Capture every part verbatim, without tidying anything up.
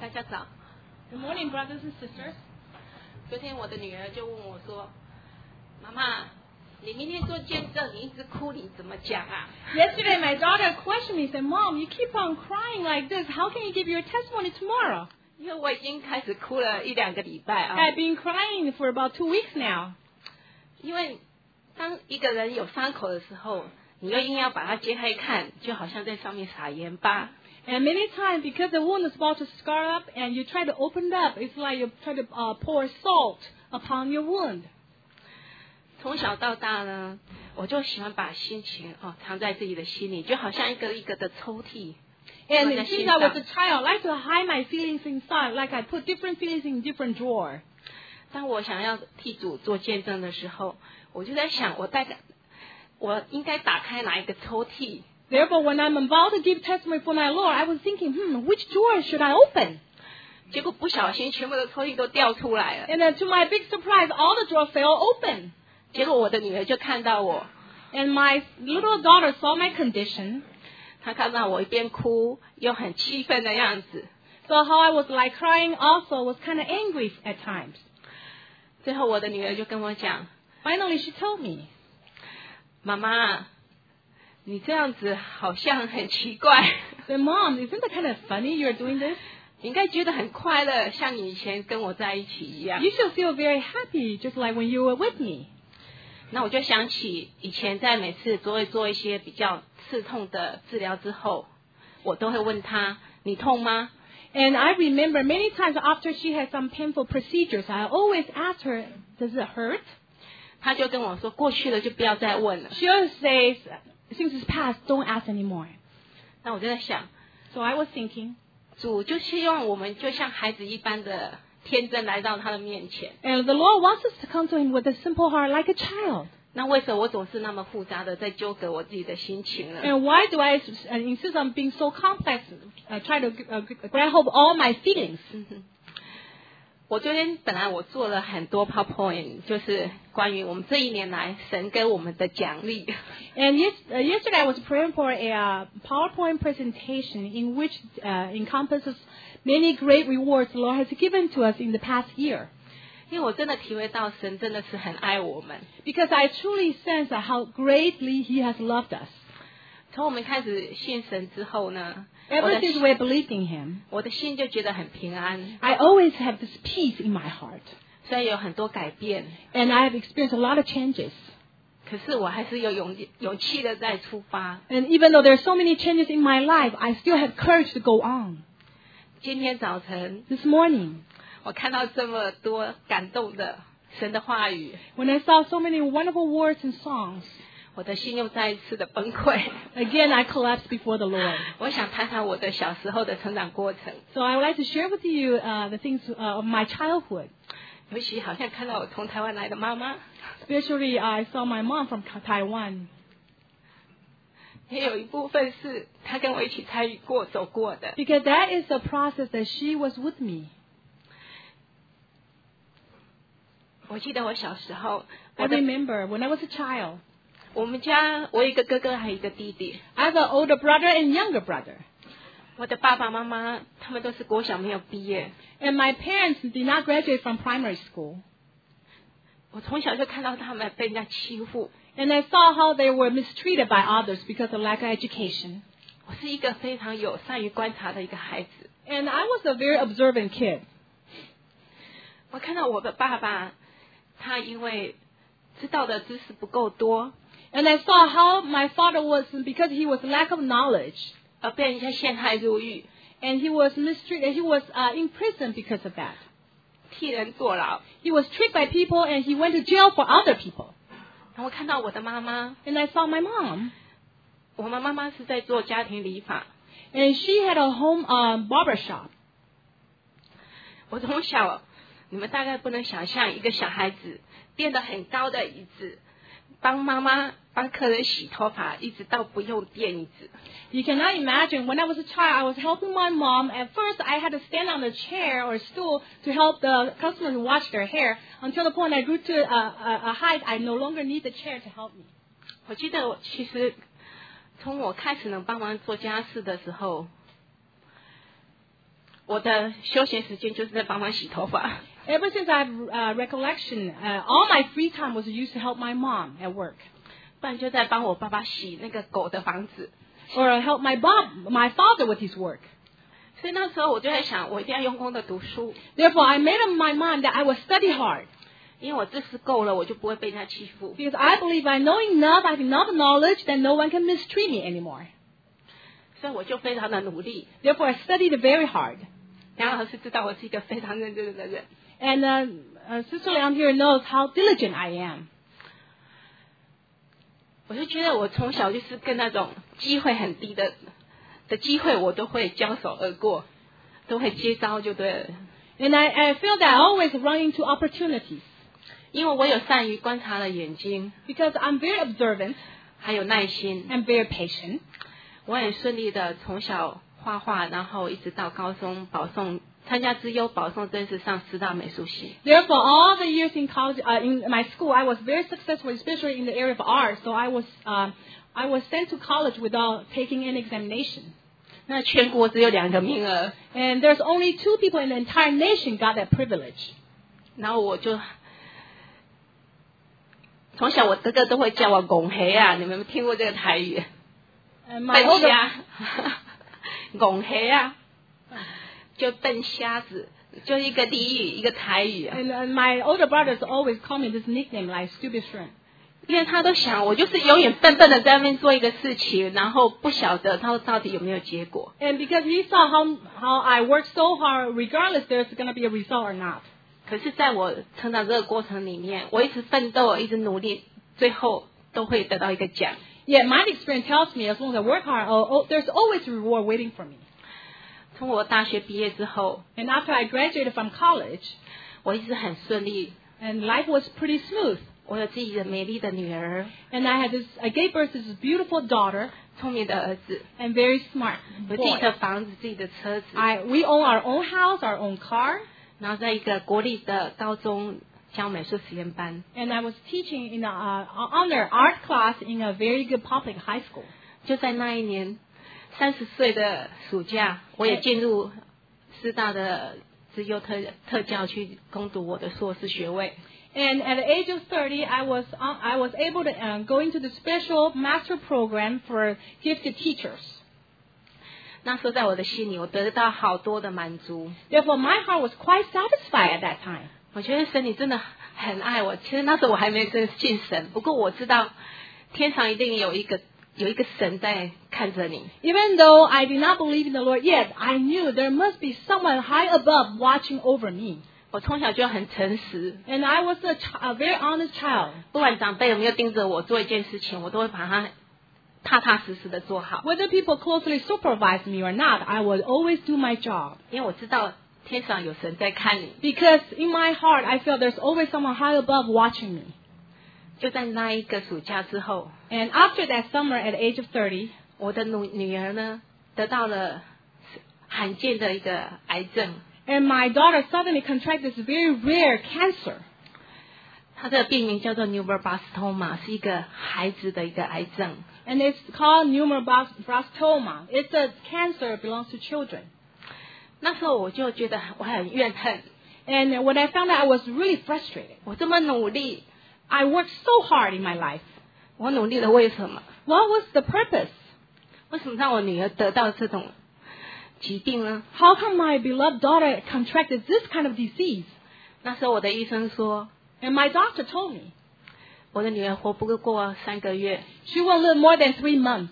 大家早。 Good morning, brothers and sisters. 昨天我的女儿就问我说：“妈妈，你明天做见证，你一直哭，你怎么讲啊？” Yesterday, my daughter questioned me, said, "Mom, you keep on crying like this. How can you give your testimony tomorrow?" 因为我已经开始哭了一两个礼拜啊。 I've been crying for about two weeks now. 因为当一个人有伤口的时候，你又硬要把它揭开看，就好像在上面撒盐巴。 And many times, because the wound is about to scar up, and you try to open it up, it's like you try to uh, pour salt upon your wound. 从小到大呢，我就喜欢把心情哦藏在自己的心里，就好像一个一个的抽屉。 And since I was a child, I like to hide my feelings inside, like I put different feelings in different drawer. 当我想要替主做见证的时候，我就在想，我大概我应该打开哪一个抽屉？ Therefore, when I'm about to give testimony for my Lord, I was thinking, hmm, which drawer should I open? 结果不小心，全部的抽屉都掉出来了。 And then to my big surprise, all the drawers fell open. 结果我的女儿就看到我， And my little daughter saw my condition. 她看到我一边哭又很气愤的样子。 So how I was like crying also was kind of angry at times. 最后我的女儿就跟我讲 Finally, she told me, 妈妈，你这样子好像很奇怪。 "Say, Mom, isn't that kind of funny you're doing this? 你应该觉得很快乐，像你以前跟我在一起一样。 You should feel very happy, just like when you were with me." 那我就想起以前在每次都会做一些比较刺痛的治疗之后，我都会问她：“你痛吗？” And I remember many times after she had some painful procedures, I always asked her, "Does it hurt?" 她就跟我说：“过去了就不要再问了。” She always says, "Since it's past, don't ask anymore." 那我就在想， So I was thinking, 主就希望我们就像孩子一般的天真来到他的面前。 and the Lord wants us to come to Him with a simple heart like a child. 那为什么我总是那么复杂的在纠葛我自己的心情呢？ And why do I uh, insist on being so complex, uh, try to uh, grab hold of all my feelings? 嗯哼，我昨天本来我做了很多 PowerPoint， 就是关于我们这一年来神给我们的奖励。 And yes, uh, yesterday I was praying for a uh, PowerPoint presentation in which uh, encompasses many great rewards the Lord has given to us in the past year. 因为我真的体会到神真的是很爱我们。 Because I truly sense how greatly He has loved us. 从我们开始信神之后呢，我 Ever 的 since 心 we believed in Him, 我的心就觉得很平安， I always have this peace in my heart. 虽然有很多改变， And I have experienced a lot of changes. 可是我还是有勇勇气的在出发。 And even though there are so many changes in my life, I still have courage to go on. 今天早晨 This morning, 我看到这么多感动的神的话语， when I saw so many wonderful words and songs, 我的心又再一次的崩溃。 again I collapsed before the Lord. 我想谈谈我的小时候的成长过程， So I would like to share with you uh, the things uh, of my childhood. 尤其好像看到我从台湾来的妈妈， Especially, I saw my mom from Taiwan. 也有一部分是她跟我一起参与过、走过的。 Because that is the process that she was with me. 我记得我小时候， I 我的 remember when I was a child, 我们家我有一个哥哥，还有一个弟弟。 I have an older brother and younger brother. 我的爸爸妈妈他们都是国小没有毕业， And my parents did not graduate from primary school. 我从小就看到他们被人家欺负。 And I saw how they were mistreated by others because of lack of education. 我是一个非常有善于观察的一个孩子。 And I was a very observant kid. 我看到我的爸爸，他因为知道的知识不够多， And I saw how my father was, because he was lack of knowledge, 而被人家陷害入狱， and he was mistreated, he was uh, in prison because of that. 替人坐牢。 He was tricked by people and he went to jail for other people. 然后我看到我的妈妈， And I saw my mom, 我们妈妈是在做家庭理发。 and she had a home um, barber shop. 我从小，你们大概不能想象一个小孩子垫得很高的椅子，帮妈妈帮客人洗头发，一直到不用垫椅子。 You cannot imagine, when I was a child, I was helping my mom. At first, I had to stand on the chair or stool to help the customers wash their hair, until the point I grew to a, a, a height I no longer need the chair to help me. 我记得我其实从我开始能帮忙做家事的时候， 我的休闲时间就是在帮忙洗头发。 Ever since I have uh, recollection, uh, all my free time was used to help my mom at work, 不然就在帮我爸爸洗那个狗的房子。 or help my Bob, my father with his work. 所以那时候我就在想，我一定要用功的读书， Therefore, I made up my mind that I would study hard, 因为我知识够了，我就不会被人家欺负。 because I believe I know enough, I have enough knowledge that no one can mistreat me anymore. 所以我就非常的努力。 Therefore, I studied very hard. 梁老师知道我是一个非常认真的人， And uh, uh, Sister Liang here knows how diligent I am. 我就觉得我从小就是跟那种机会很低的的机会，我都会交手而过，都会接招就对了。 And I, I feel that I always run into opportunities, 因为我有善于观察的眼睛， because I'm very observant 还有耐心， and very patient. 我很顺利的从小画画，然后一直到高中保送，参加资优保送，正式上师大美术系。 Therefore, all the years in college, uh, in my school, I was very successful, especially in the area of art. So I was, um, I was sent to college without taking any examination. 那全国只有两个名额， And there's only two people in the entire nation got that privilege. 然后我就从小我哥哥都会叫我拱黑啊，你们有没有听过这个台语？ And my 笨 older, 虾，拱黑啊，就笨瞎子，就一个俚语，一个台语啊。 and, and my older brothers always call me this nickname, like stupid shrimp. 因为他都想我就是永远笨笨的在那边做一个事情，然后不晓得他到底有没有结果。 And because he saw how how I worked so hard, regardless there's going to be a result or not. 可是在我成长这个过程里面，我一直奋斗，一直努力，最后都会得到一个奖。 Yet my experience tells me as long as I work hard, oh, oh, there's always a reward waiting for me. 从我大学毕业之后， And after I graduated from college, 我一直很顺利， and life was pretty smooth. 我有自己的美丽的女儿， And I had this, I gave birth to this beautiful daughter 聪明的儿子， and very smart 有自己 boy. 的房子、自己的车子， I, we own our own house, our own car, 然后在一个国立的高中教美术实验班。 and I was teaching in a uh, honor art class in a very good public high school. 就在那一年，三十岁的暑假，我也进入师大的资优特特教去攻读我的硕士学位。 And at the age of thirty, I was uh, I was able to uh, go into the special master program for gifted teachers. 那时候在我的心里，我得到好多的满足。 Therefore, my heart was quite satisfied at that time. 我觉得神你真的很爱我。其实那时候我还没真信神，不过我知道天上一定有一个有一个神在看着你。 Even though I did not believe in the Lord yet, I knew there must be someone high above watching over me. 我从小就很诚实， And I was a, ch- a very honest child. 不管长辈有没有盯着我做一件事情，我都会把它踏踏实实的做好， Whether people closely supervise me or not, I will always do my job. 因为我知道天上有神在看你。 Because in my heart, I feel there's always someone high above watching me. 就在那一个暑假之后， And after that summer at the age of thirty, 我的女女儿呢得到了罕见的一个癌症， and my daughter suddenly contracted this very rare cancer. 她的病名叫做 neuroblastoma， 是一个孩子的一个癌症。 And it's called neuroblastoma. It's a cancer that belongs to children. 那时候我就觉得我很怨恨， And when I found out, I was really frustrated. 我这么努力， I worked so hard in my life. 我努力了为什么？ What was the purpose? 为什么让我女儿得到这种疾病呢？ How come my beloved daughter contracted this kind of disease? 那时候我的医生说， And my doctor told me 我的女儿活不过三个月， she won't live more than three months.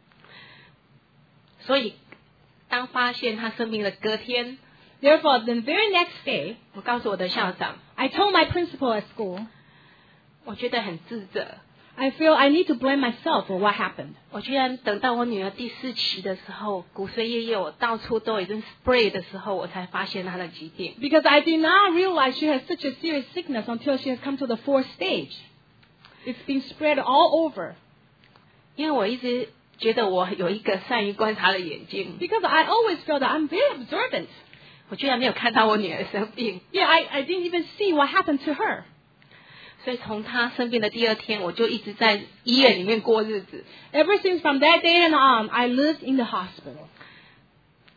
所以当发现她生病的隔天， Therefore, the very next day, 我告诉我的校长， I told my principal at school, 我觉得很自责。 I feel I need to blame myself for what happened. 我居然等到我女儿第四期的时候，骨髓液液我到处都已经 spray 的时候，我才发现她的疾病。 Because I did not realize she has such a serious sickness until she has come to the fourth stage. It's been spread all over. 因为我一直觉得我有一个善于观察的眼睛， Because I always feel that I'm very observant. 我居然没有看到我女儿生病。 Yeah, I, I didn't even see what happened to her. 所以从她生病的第二天，我就一直在医院里面过日子。 Ever since from that day and on, I lived in the hospital.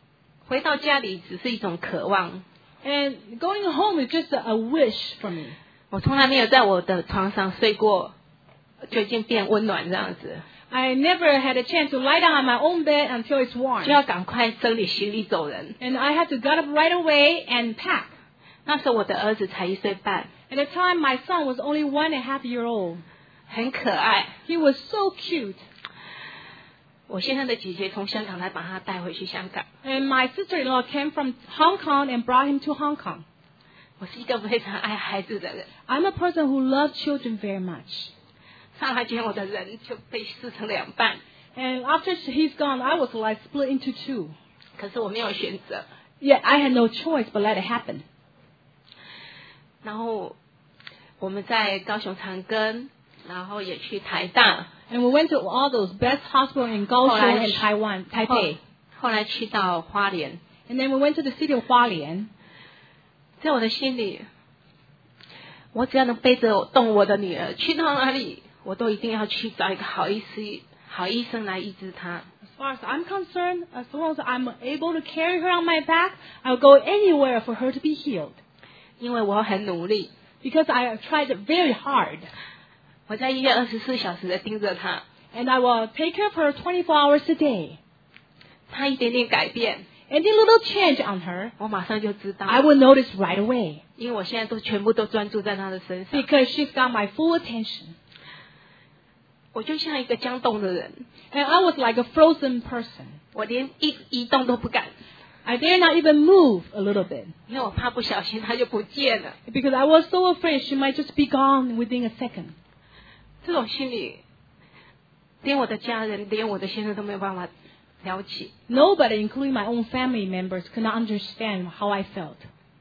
回到家里只是一种渴望。 And going home is just a, a wish for me. 我从来没有在我的床上睡过，就已经变温暖这样子， I never had a chance to lie down on my own bed until it's warm. 就要赶快整理行李走人。 And I had to get up right away and pack. 那时候我的儿子才一岁半， At the time, my son was only one and a half year old. 很可爱。 He was so cute. 我现在的姐姐从香港来把他带回去香港。 And my sister-in-law came from Hong Kong and brought him to Hong Kong. 我是一个非常爱孩子的人， I'm a person who loves children very much. 上来前我的人就被撕成两半， And after he's gone, I was like split into two. 可是我没有选择。 Yet I had no choice but let it happen. 然后我们在高雄长庚，然后也去台大， And we went to all those best hospitals in Kaohsiung and Taiwan, 后 Taipei. 后来去到花莲， And then we went to the city of Hualien. 在我的心里，我只要能背着动我的女儿去到哪里，我都一定要去找一个好医师、好医生来医治她。 As far as I'm concerned, as long as I'm able to carry her on my back, I'll go anywhere for her to be healed. 因为我很努力， Because I tried very hard. 我在医院二十四小时的盯着她， And I will take care of her twenty-four hours a day. 她一点点改变， Any little change on her, 我马上就知道， I will notice right away. 因为我现在都全部都专注在她的身上。 Because she's got my full attention. 我就像一个僵冻的人， And I was like a frozen person. 我连一移动都不敢， I dare not even move a little bit. 因为我怕不小心她就不见了。 Because I was so afraid she might just be gone within a second. 这种心理，连我的家人，连我的先生都没有办法了解。 Nobody, including my own family members, could not understand how I felt.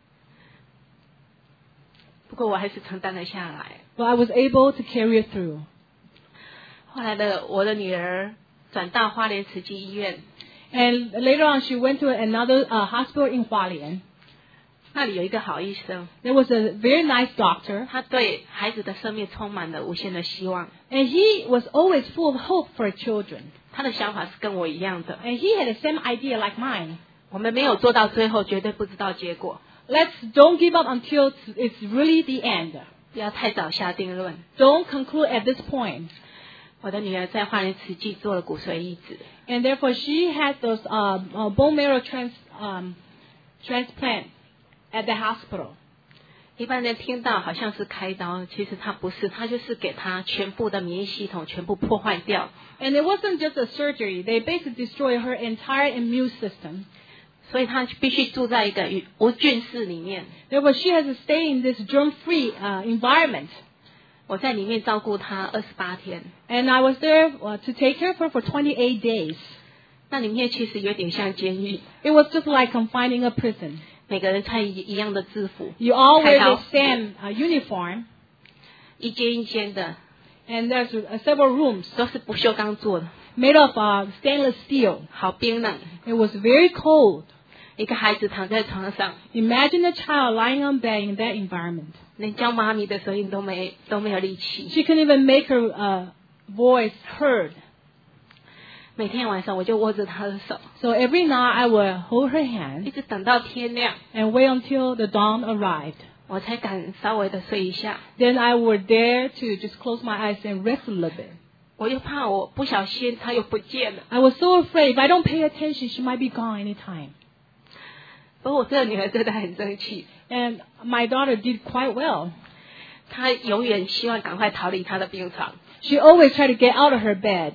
不过我还是承担了下来。 But I was able to carry it through. 后来的我的女儿转到花莲慈济医院， And later on, she went to another uh, hospital in Hualien. 那里有一个好医生， There was a very nice doctor, 他对孩子的生命充满了无限的希望。 and he was always full of hope for children. 他的想法是跟我一样的， And he had the same idea like mine. 我们没有做到最后，绝对不知道结果。 Let's don't give up until it's- it's really the end. 不要太早下定论。 Don't conclude at this point. 我的女儿在花莲慈济做了骨髓移植， And therefore, she had those uh, uh, bone marrow trans, um, transplant at the hospital. 一般人听到好像是开刀，其实它不是，它就是给她全部的免疫系统全部破坏掉， And it wasn't just a surgery. They basically destroyed her entire immune system. 所以她必须住在一个无菌室里面。 Therefore, she has to stay in this germ-free uh, environment. 我在里面照顾她二十八天， And I was there uh, to take care of her for twenty-eight days. 那里面其实有点像监狱， It was just like confined in a prison. 每个人穿一一样的制服， You all wear 开刀 the same uh, uniform, 一间一间的， and there's uh, several rooms 都是不锈钢做的， made of uh, stainless steel. 好冰冷。 It was very cold. 一个孩子躺在床上， Imagine a child lying on bed in that environment. 连叫妈咪的声音都没都没有力气。 She couldn't even make her uh, voice heard. 每天晚上我就握着她的手， So every night I would hold her 一 hand 直等到天亮， and wait until the dawn arrived. 我才敢稍微的睡一下。 Then I would dare to just close my eyes and rest a little bit. 我又怕我不小心她又不见了。 I was so afraid if I don't pay attention, she might be gone anytime. 不过我这个女儿真的很争气， And my daughter did quite well. 她永远希望赶快逃离她的病床。 She always tried to get out of her bed.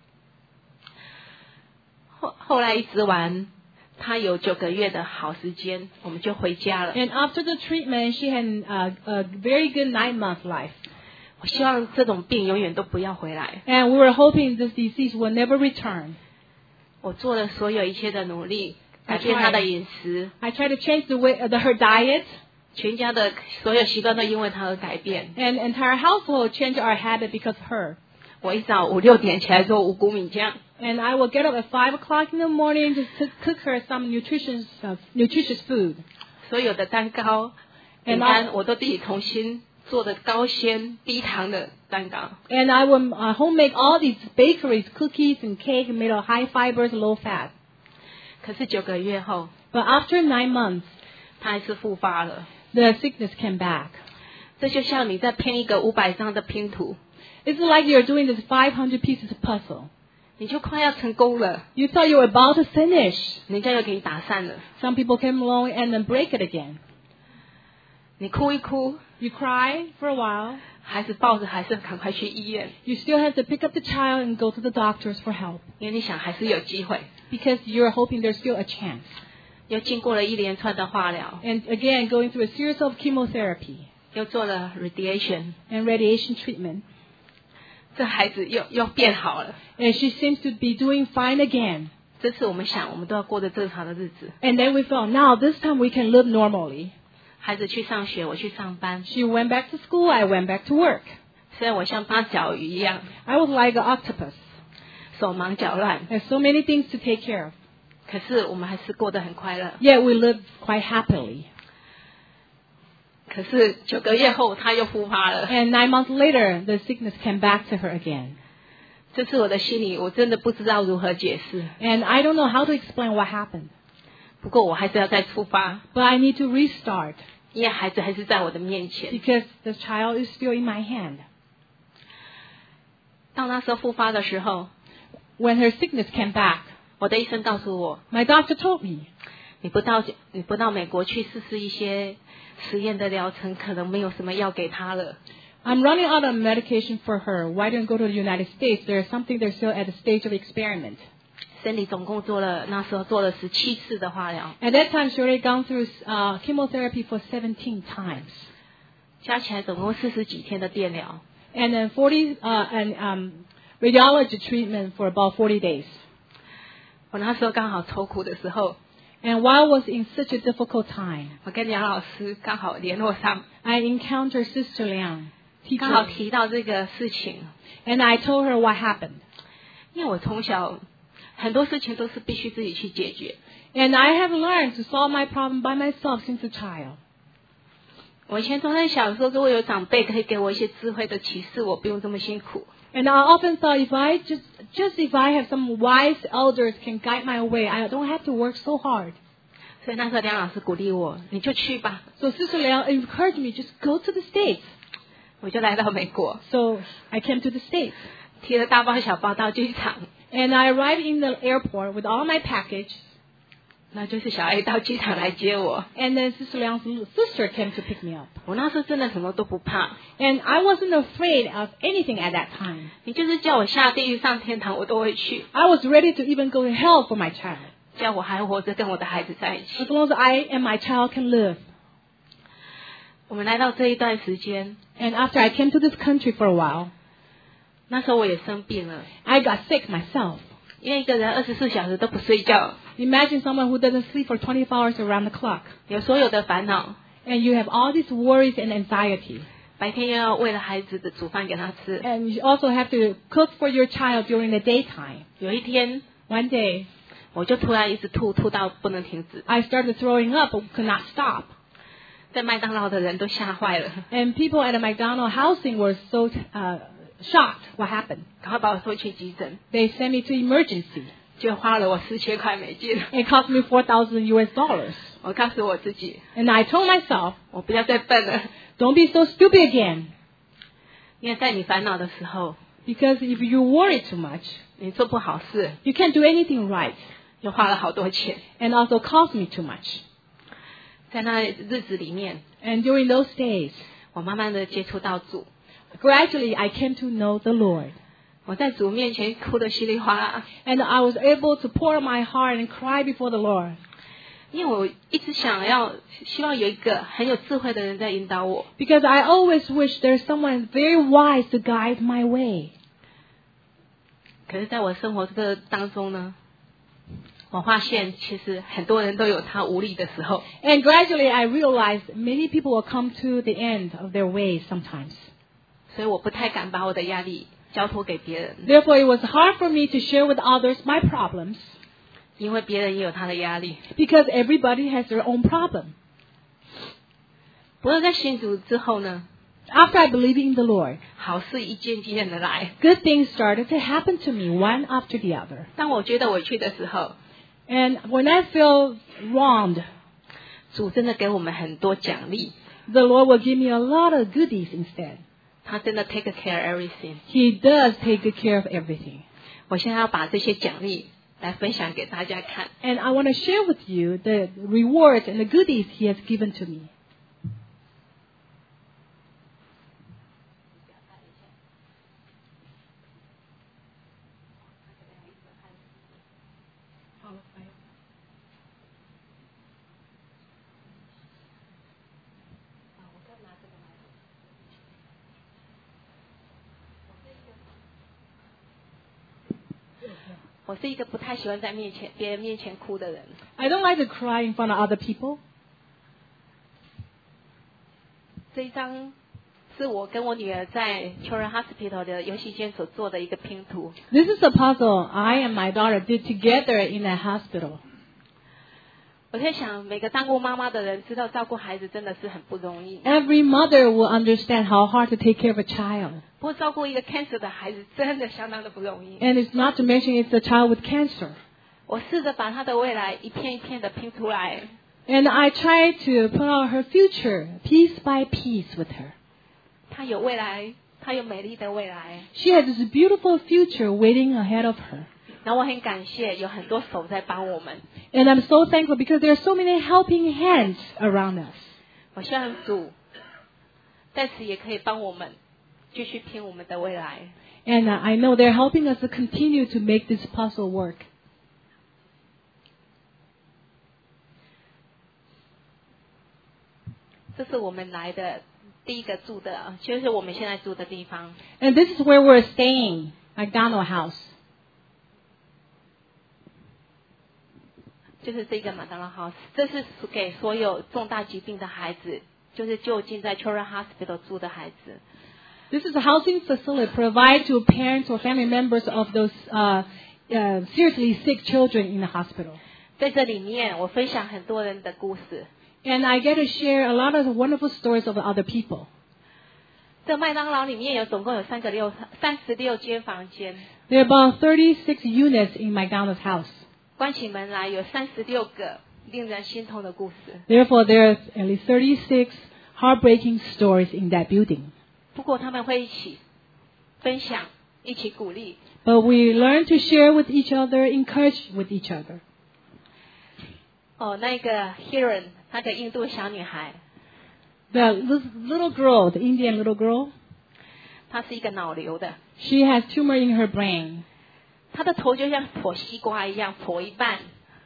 后后来一直完，她有九个月的好时间，我们就回家了。 And after the treatment, she had uh, a very good nine-month life. 我希望这种病永远都不要回来。 And we were hoping this disease will never return. 我做了所有一切的努力， I 改变她的饮食， I tried to change the way uh, the, her diet, 全家的所有习惯都因为她而改变。 and entire household changed our habit because of her. 我一早五六点起来做五谷米酱， And I will get up at five o'clock in the morning to cook, cook her some nutritious uh, nutritious food. 所有的蛋糕、 And 饼干我都自己重新做的高纤低糖的蛋糕。 And I will uh, homemade all these bakeries, cookies, and cake made of high fibers, low fat. 可是九个月后， But after nine months, 他还是复发了。 the sickness came back. 这就像你在拼一个五百张的拼图， It's like you're doing this five hundred pieces puzzle. 你就快要成功了， You thought you were about to finish. 人家又给你打散了。 Some people came along and then break it again. 你哭一哭， You cry for a while. 还是抱着，还是赶快去医院， You still have to pick up the child and go to the doctors for help. 因为你想还是有机会。 Because you're hoping there's still a chance. 又经过了一连串的化疗， And again, going through a series of chemotherapy 又做了 radiation， and radiation treatment. 这孩子又又变好了。 And she seems to be doing fine again. 这次我们想，我们都要过着正常的日子。 And then we felt, now this time we can live normally. 孩子去上学，我去上班。 She went back to school, I went back to work. 虽然我像八角鱼一样， I was like an octopus. 手忙脚乱， There's so many things to take care of. 可是我们还是过得很快乐。 Yet we lived quite happily. 可是九个月后，他又复发了。 And nine months later, the sickness came back to her again. 这次我的心里，我真的不知道如何解释。 And I don't know how to explain what happened. 不过我还是要再出发， But I need to restart 因为孩子还是在我的面前。 because the child is still in my hand. 到那时候复发的时候， When her sickness came back, 我的医生告诉我， my doctor told me, 你不到你不到美国去试试一些实验的疗程，可能没有什么药给他了。 I'm running out of medication for her. Why don't you go to the United States? There's something they're still at the stage of experiment. 身体总共做了那时候做了十七次的化疗， At that time, she already gone through uh, chemotherapy for seventeen times. 加起来总共四十几天的电疗。 And then forty, uh, and um, radiology treatment for about forty days. 我那时候刚好愁苦的时候， And while I was in such a difficult time, 我跟梁老师刚好联络上， I encountered Sister Liang, 刚好 teacher, 提到这个事情。 and I told her what happened. 因为我从小很多事情都是必须自己去解决。 And I have learned to solve my problem by myself since a child. 我以前总在想说，如果有长辈可以给我一些智慧的启示，我不用这么辛苦。 And I often thought if I just, just if I have some wise elders can guide my way, I don't have to work so hard. 所以那时候梁老师鼓励我，你就去吧。 So Sister Liang encouraged me, just go to the States. 我就来到美国， So I came to the States. 提了大包小包到机场， And I arrived in the airport with all my package. 那就是小 A 到机场来接我。 And then Sister Liang's sister came to pick me up. 我那时候真的什么都不怕， And I wasn't afraid of anything at that time. 你就是叫我下地狱上天堂，我都会去。 I was ready to even go to hell for my child. 叫我还活着跟我的孩子在一 As 起。 long as I and my child can live. 我们来到这一段时间， And after I came to this country for a while, 那时候我也生病了， I got sick myself. 因为一个人二十四小时都不睡觉， Imagine someone who doesn't sleep for twenty-four hours around the clock. 有所有的烦恼， And you have all these worries and anxiety. 白天又要为了孩子的煮饭给他吃。 And you also have to cook for your child during the daytime. 有一天， One day, 我就突然一直吐，吐到不能停止， I started throwing up but could not stop. 在麦当劳的人都吓坏了， And people at the McDonald housing were so uh, shocked what happened. 赶快把我送去急诊， They sent me to emergency. 就花了我四千块美金。 It cost me four thousand U S dollars. 我告诉我自己， And I told myself, 我不要再笨了， don't be so stupid again. 因为在你烦恼的时候， Because if you worry too much, 你做不好事， you can't do anything right. 又花了好多钱。 And also cost me too much. 在那日子里面， And during those days, 我慢慢的接触到主， gradually I came to know the Lord. 我在主面前哭得稀里哗啦， And I was able to pour my heart and cry before the Lord. 因为我一直想要，希望有一个很有智慧的人在引导我。 Because I always wish there's someone very wise to guide my way. 可是，在我生活这个当中呢，我发现其实很多人都有他无力的时候。 And gradually I realized many people will come to the end of their ways sometimes. 所以我不太敢把我的压力交托给别人， Therefore, it was hard for me to share with others my problems 因为别人也有他的压力。 because everybody has their own problem. 不过在信主之后呢， After I believed in the Lord, 好事一件接着来。 good things started to happen to me one after the other. 当我觉得委屈的时候， And when I feel wronged, 主真的给我们很多奖励， the Lord will give me a lot of goodies instead. 他真的 take care everything。 He does take good care of everything. 我现在要把这些奖励来分享给大家看。 And I want to share with you the rewards and the goodies He has given to me. 我是一个不太喜欢在面前别人面前哭的人。 I don't like to cry in front of other people. 这一张是我跟我女儿在 Children's Hospital 的游戏间所做的一个拼图。 This is a puzzle I and my daughter did together in a hospital. 我在想，每个当过妈妈的人知道照顾孩子真的是很不容易。 Every mother will understand how hard to take care of a child. 不过照顾一个 cancer 的孩子真的相当的不容易。 And it's not to mention it's a child with cancer. 我试着把他的未来一片一片的拼出来。 And I try to put out her future piece by piece with her. 他有未来，他有美丽的未来。 She has this beautiful future waiting ahead of her. 然后我很感谢有很多手在帮我们。 And I'm so thankful because there are so many helping hands around us. 我希望主在此也可以帮我们继续拼我们的未来。 And uh, I know they're helping us to continue to make this puzzle work. 这是我们来的第一个住的，就是我们现在住的地方。 And this is where we're staying, McDonald House. 就是这个马当劳 house， 这是给所有重大疾病的孩子，就是就近在 Children's Hospital 住的孩子。 This is a housing facility provided to parents or family members of those uh, uh, seriously sick children in the hospital. 在这里面，我分享很多人的故事。 And I get to share a lot of wonderful stories of other people. 这麦当劳里面有总共有三个六三十六间房间， There are about thirty-six units in McDonald's house. 关起门来有三十六个令人心痛的故事。 Therefore, there are at least thirty-six heartbreaking stories in that building. 不过他们会一起分享，一起鼓励。 But we learn to share with each other, encourage with each other. 哦，那个 Hiren， 她个印度小女孩， The this little girl, the Indian little girl, 她是一个脑瘤的， she has tumor in her brain. 她的头就像剖西瓜一样，剖一半。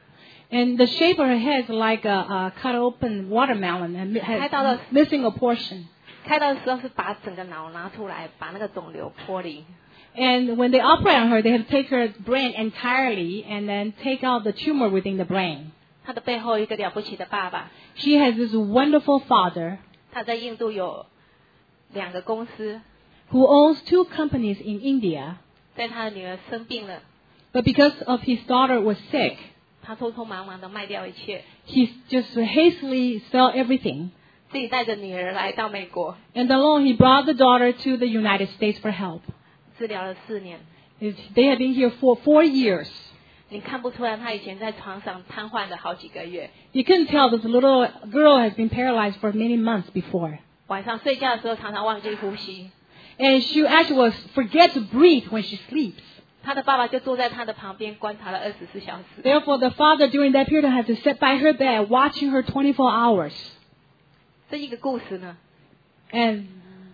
And the shape of her head is like a, a cut open watermelon and has missing a portion. 开刀的时候是把整个脑拿出来，把那个肿瘤剥离。 And when they operate on her, they have to take her brain entirely and then take out the tumor within the brain. 她的背后有一个了不起的爸爸， She has this wonderful father 他在印度有两个公司， who owns two companies in India. 在他的女儿生病了， But because of his daughter was sick, 他匆匆忙忙的卖掉一切， he just hastily sell everything. 自己带着女儿来到美国， And alone, he brought the daughter to the United States for help. 治疗了四年。 It's- They have been here for four years. 你看不出来，他以前在床上瘫痪了好几个月， You couldn't tell this little girl has been paralyzed for many months before. 晚上睡觉的时候常常忘记呼吸。 And she actually was forget to breathe when she sleeps. 他的爸爸就坐在他的旁边观察了二十四小时。 Therefore, the father during that period had to sit by her bed watching her twenty-four hours. 这一个故事呢， And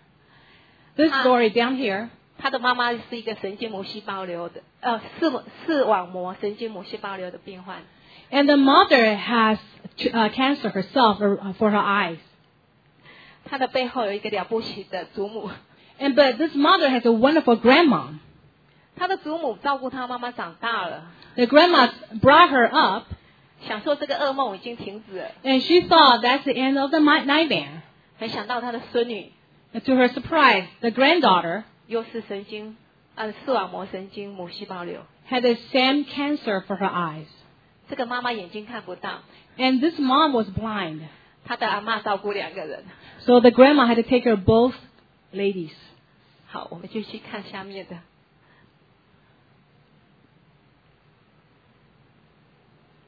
this Ah. story down here, 他的妈妈是一个神经母细胞瘤的，呃，视视网膜神经母细胞瘤的病患。 and the mother has uh, cancer herself uh, for her eyes. 他的背后有一个了不起的祖母， And but this mother has a wonderful grandma. 他的祖母照顾他妈妈长大了， The grandma brought her up, 想说这个噩梦已经停止了， and she thought that's the end of the mi- nightmare. 没想到他的孙女 And to her surprise, the granddaughter 又是神经，呃，视网膜神经母细胞瘤。 had the same cancer for her eyes. 这个妈妈眼睛看不到， And this mom was blind. 她的阿嬷照顾两个人。 So the grandma had to take care of both ladies. 好，我们继续看下面的。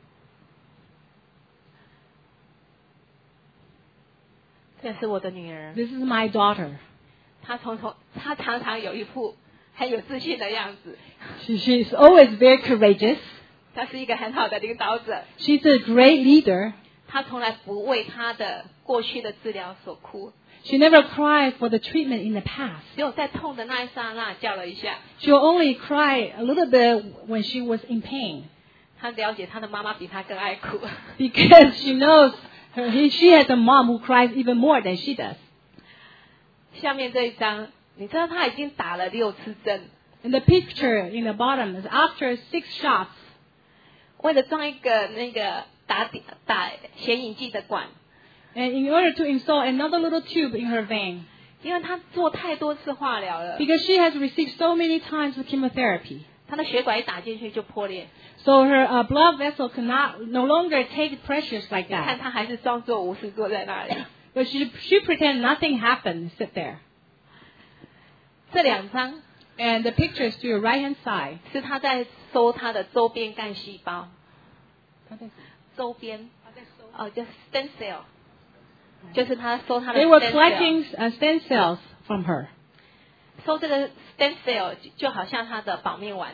这是我的女儿， This is my daughter. 她从从她常常有一副很有自信的样子， She, she's always very courageous. 她是一个很好的领导者， She's a great leader. 她从来不为她的过去的治疗所哭， She never cried for the treatment in the past. 只有在痛的那一刹那叫了一下。 She will only cry a little bit when she was in pain 她了解她的妈妈比她更爱哭。 because she knows her, he, she has a mom who cries even more than she does. 下面这一张，你知道她已经打了六次针， And the picture in the bottom is after six shots, 为了装一个那个打打显影剂的管， and in order to install another little tube in her vein, 因为她做太多次化疗了， because she has received so many times of chemotherapy. 她的血管一打进去就破裂。 So her uh, blood vessel cannot no longer take pressures like 看 that. 她还是装作无事坐在那里。 But she she pretend nothing happened, sit there. 这两张 And the pictures to your right hand side. 是她在收她的周边干细胞，周边哦，就是 stem cell， 就是她收她的 They were stem cell collecting uh, stem cells from her. 收这个 stem cell 就就好像她的保命丸。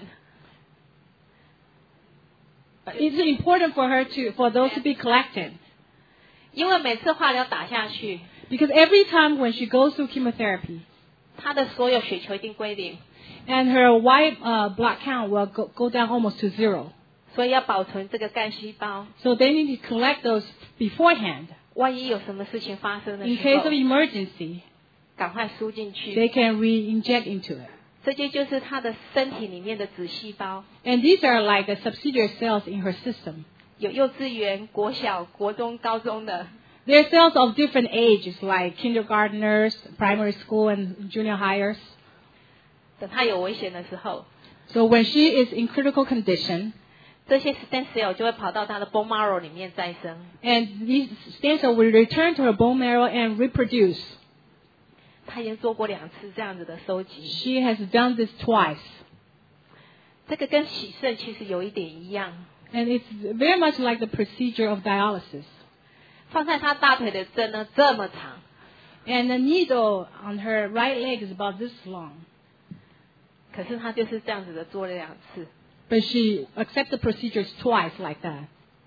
It's important for her to for those to be collected 因为每次化疗打下去， because every time when she goes through chemotherapy, 她的所有血球一定归零， and her white uh, blood count will go, go down almost to zero. 所以要保存这个干细胞。 So they need to collect those beforehand 万一有什么事情发生的 in 时 case 候 of，emergency. 赶快输进去。 They can re-inject into it. 这些就是她的身体里面的子细胞， And these are like the subsidiary cells in her system. 有幼稚园、国小、国中、高中的， They're cells of different ages, like kindergartners, primary school, and junior hires. 等她有危险的时候， So when she is in critical condition, 这些 stem cell 就会跑到她的 bone marrow 里面再生。 and these stem cells will return to her bone marrow and reproduce. 她已经做过两次这样子的收集， She has done this twice. 这个跟洗肾其实有一点一样。 And it's very much like the procedure of dialysis. 放在她大腿的针呢这么长， And the needle on her right leg is about this long. 可是她就是这样子的做了两次。 But she accepts the procedures twice like that.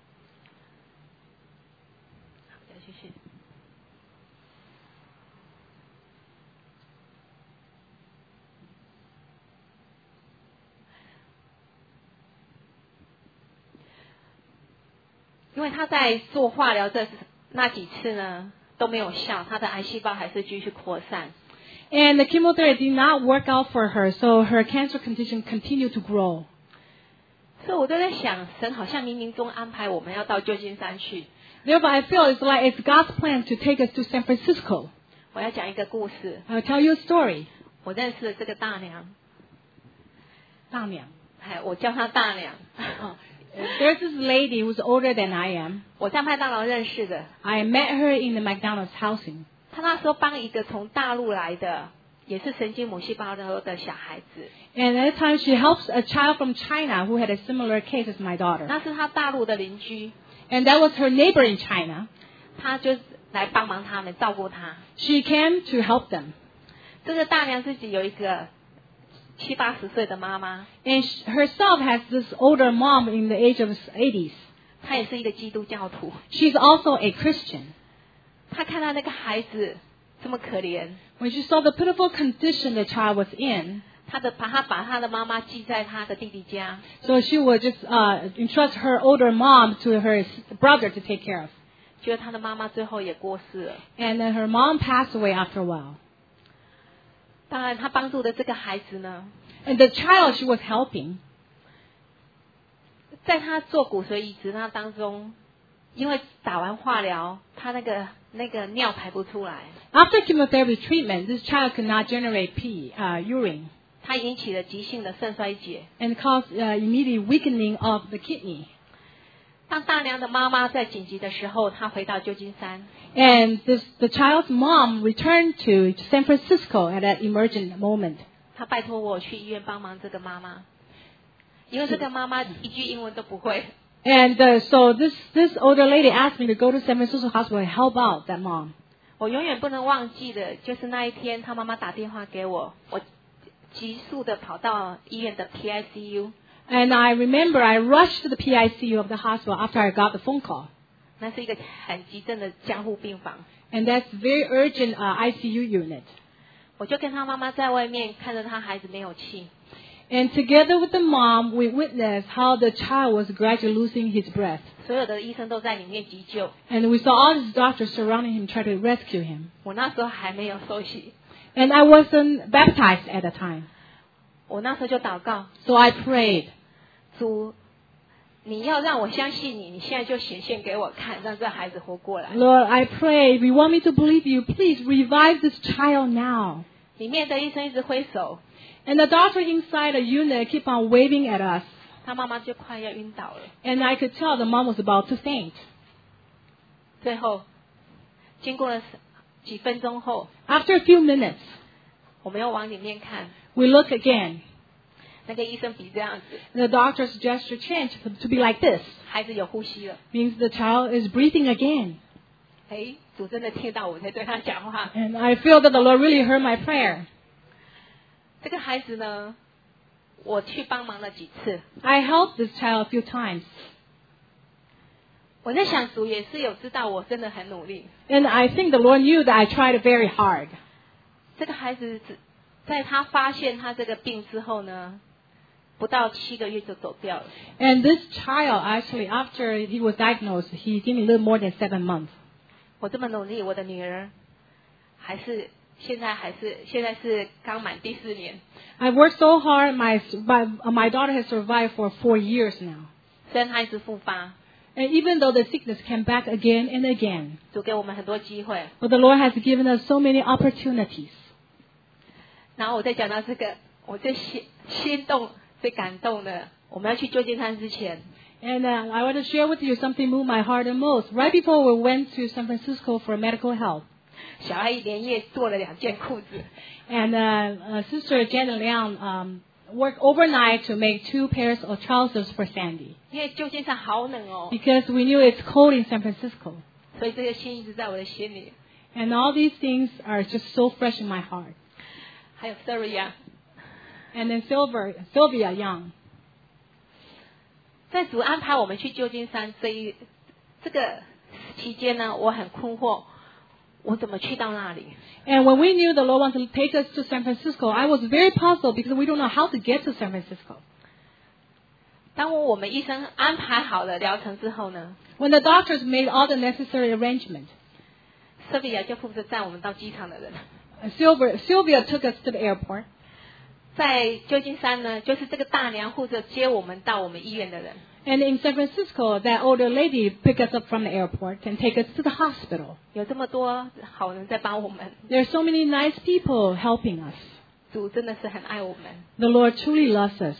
好的，谢谢。因为她在做化疗这那几次呢都没有效，她的癌细胞还是继续扩散。 And the chemotherapy did not work out for her, so her cancer condition continued to grow. 所以我都在想，神好像冥冥中安排我们要到旧金山去。 Therefore, I feel it's like it's God's plan to take us to San Francisco. 我要讲一个故事， I'll tell you a story. 我认识了这个大娘， 大娘. 哎，我叫她大娘。 Oh, there's this lady who's older than I am. 我在麦当劳认识的， I met her in the McDonald's housing. 她那时候帮一个从大陆来的，也是神经母细胞瘤的小孩子， And at that time, she helps a child from China who had a similar case as my daughter. 那是她大陆的邻居， And that was her neighbor in China. 她就来帮忙他们照顾她。 She came to help them. 这个大娘自己有一个七八十岁的妈妈， And sh- herself has this older mom in the age of eighties. 她也是一个基督教徒。 She's also a Christian. 她看到那个孩子这么可怜， When she saw the pitiful condition the child was in, 她的把她把她的妈妈寄在她的弟弟家， so she would just uh, entrust her older mom to her s- brother to take care of. 结果她的妈妈最后也过世了。 And then her mom passed away after a while. 当然，她帮助的这个孩子呢， And the child she was helping, 在她做骨髓移植那当中，因为打完化疗，她那个那个尿排不出来， after chemotherapy treatment, this child could not generate pee, uh, urine, 她引起了急性的肾衰竭。 and caused uh, immediate weakening of the kidney. 当大娘的妈妈在紧急的时候，她回到旧金山， And this, the child's mom returned to San Francisco at that emergent moment. 她拜托我去医院帮忙这个妈妈，因为这个妈妈一句英文都不会。 And uh, so this, this older lady asked me to go to San Francisco Hospital and help out that mom. 我永远不能忘记的就是那一天，他妈妈打电话给我，我急速的跑到医院的 P I C U。 And I remember I rushed to the P I C U of the hospital after I got the phone call. 那是一个很急症的加护病房。 And that's very urgent uh, I C U unit. 我就跟他妈妈在外面看着他孩子没有气。 And together with the mom, we witnessed how the child was gradually losing his breath. 所有的医生都在里面急救。 And we saw all these doctors surrounding him trying to rescue him. 我那时候还没有受洗， And I wasn't baptized at the time. 我那时候就祷告， So I prayed, 主，你要让我相信你，你现在就显现给我看，让这孩子活过来。 Lord, I pray, if you want me to believe you, please revive this child now. 里面的医生一直挥手， And the doctor inside the unit keep on waving at us. 他妈妈就快要晕倒了。 And I could tell the mom was about to faint. 最后，经过了几分钟后， After a few minutes, 我们又往里面看， we look again. 那个医生比这样子， The doctor's gesture changed to be like this. 孩子有呼吸了。 Means the child is breathing again. 哎，主真的听到我在对他讲话。 And I feel that the Lord really heard my prayer. 这个孩子呢，我去帮忙了几次。 I helped this child a few times. 我在想，主也是有知道我真的很努力。 And I think the Lord knew that I tried very hard. 这个孩子只在他发现他这个病之后呢，不到七个月就走掉了。 And this child, actually, after he was diagnosed, he didn't live more than seven months. 我这么努力，我的女儿还是现在还是现在是刚满第四年。 I've worked so hard. My, my, my daughter has survived for four years now. 虽然她一直复发， And even though the sickness came back again and again, 主给我们很多机会。 but the Lord has given us so many opportunities. 然后我再讲到这个，我最心心动、最感动的，我们要去旧金山之前， And uh, I want to share with you something moved my heart the most. Right before we went to San Francisco for medical help, 小阿姨连夜做了两件裤子， and uh, uh, Sister Janet Liang um, worked overnight to make two pairs of trousers for Sandy 因为旧金山好冷哦， because we knew it's cold in San Francisco. 所以这个心一直在我的心里。 And all these things are just so fresh in my heart. 还有 Sylvia， And then Sylvia, Sylvia Young. 在主安排我们去旧金山这一这个期间呢，我很困惑，我怎么去到那里？ And when we knew the Lord wanted to take us to San Francisco, I was very puzzled because we don't know how to get to San Francisco. 当我们医生安排好了疗程之后呢， When the doctors made all the necessary arrangements, Sylvia 就负责载我们到机场的人。 uh, Sylvia, Sylvia took us to the airport. 在旧金山呢，就是这个大娘负责接我们到我们医院的人。 And in San Francisco, that older lady picked us up from the airport and take us to the hospital. 有这么多好人在帮我们， There are so many nice people helping us. 主真的是很爱我们。 The Lord truly loves us.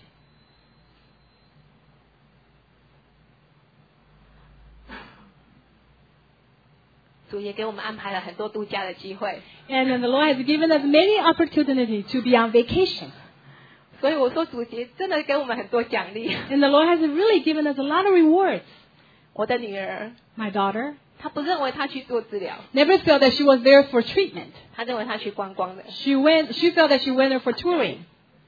主也给我们安排了很多度假的机会， And then the Lord has given us many opportunities to be on vacation. 所以我说主节真的给我们很多奖励。 And the Lord has really given us a lot of rewards. 我的女儿， My daughter 她不认为她去做治疗， never felt that she was there for treatment. 她认为她去观光的。 She went, she felt that she went there for touring.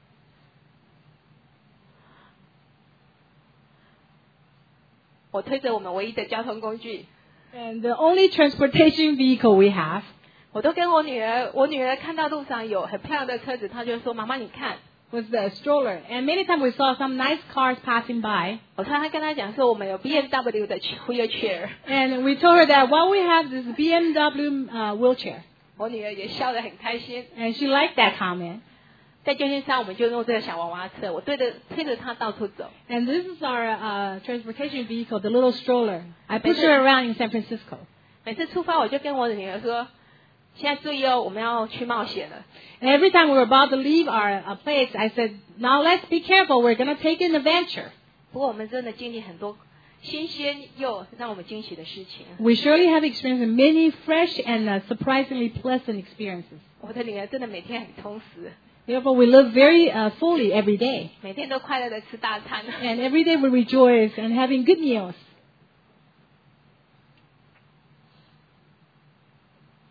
我推着我们唯一的交通工具， And the only transportation vehicle we have, 我都跟我女儿，我女儿看到路上有很漂亮的车子，她就说：“妈妈，你看。” was the stroller. And many times we saw some nice cars passing by. 我常常跟她讲说，我们有 B M W 的 wheelchair。 And we told her that while we have this B M W uh, wheelchair. 我女儿也笑得很开心。 And she liked that comment. 在旧金山，我们就用这个小娃娃车，我对着推着她到处走。 And this is our uh, transportation vehicle, the little stroller. I push her around in San Francisco. 每次出发，我就跟我的女儿说：“现在注意哦，我们要去冒险了。” And every time we were about to leave our uh, place, I said, now let's be careful. We're going to take an adventure. 不过我们真的经历很多新鲜又让我们惊喜的事情。 We surely have experienced many fresh and uh, surprisingly pleasant experiences. 我的女儿真的每天很充实， Therefore, we live very uh, fully every day. 每天都快乐的吃大餐。 And every day we rejoice and having good meals.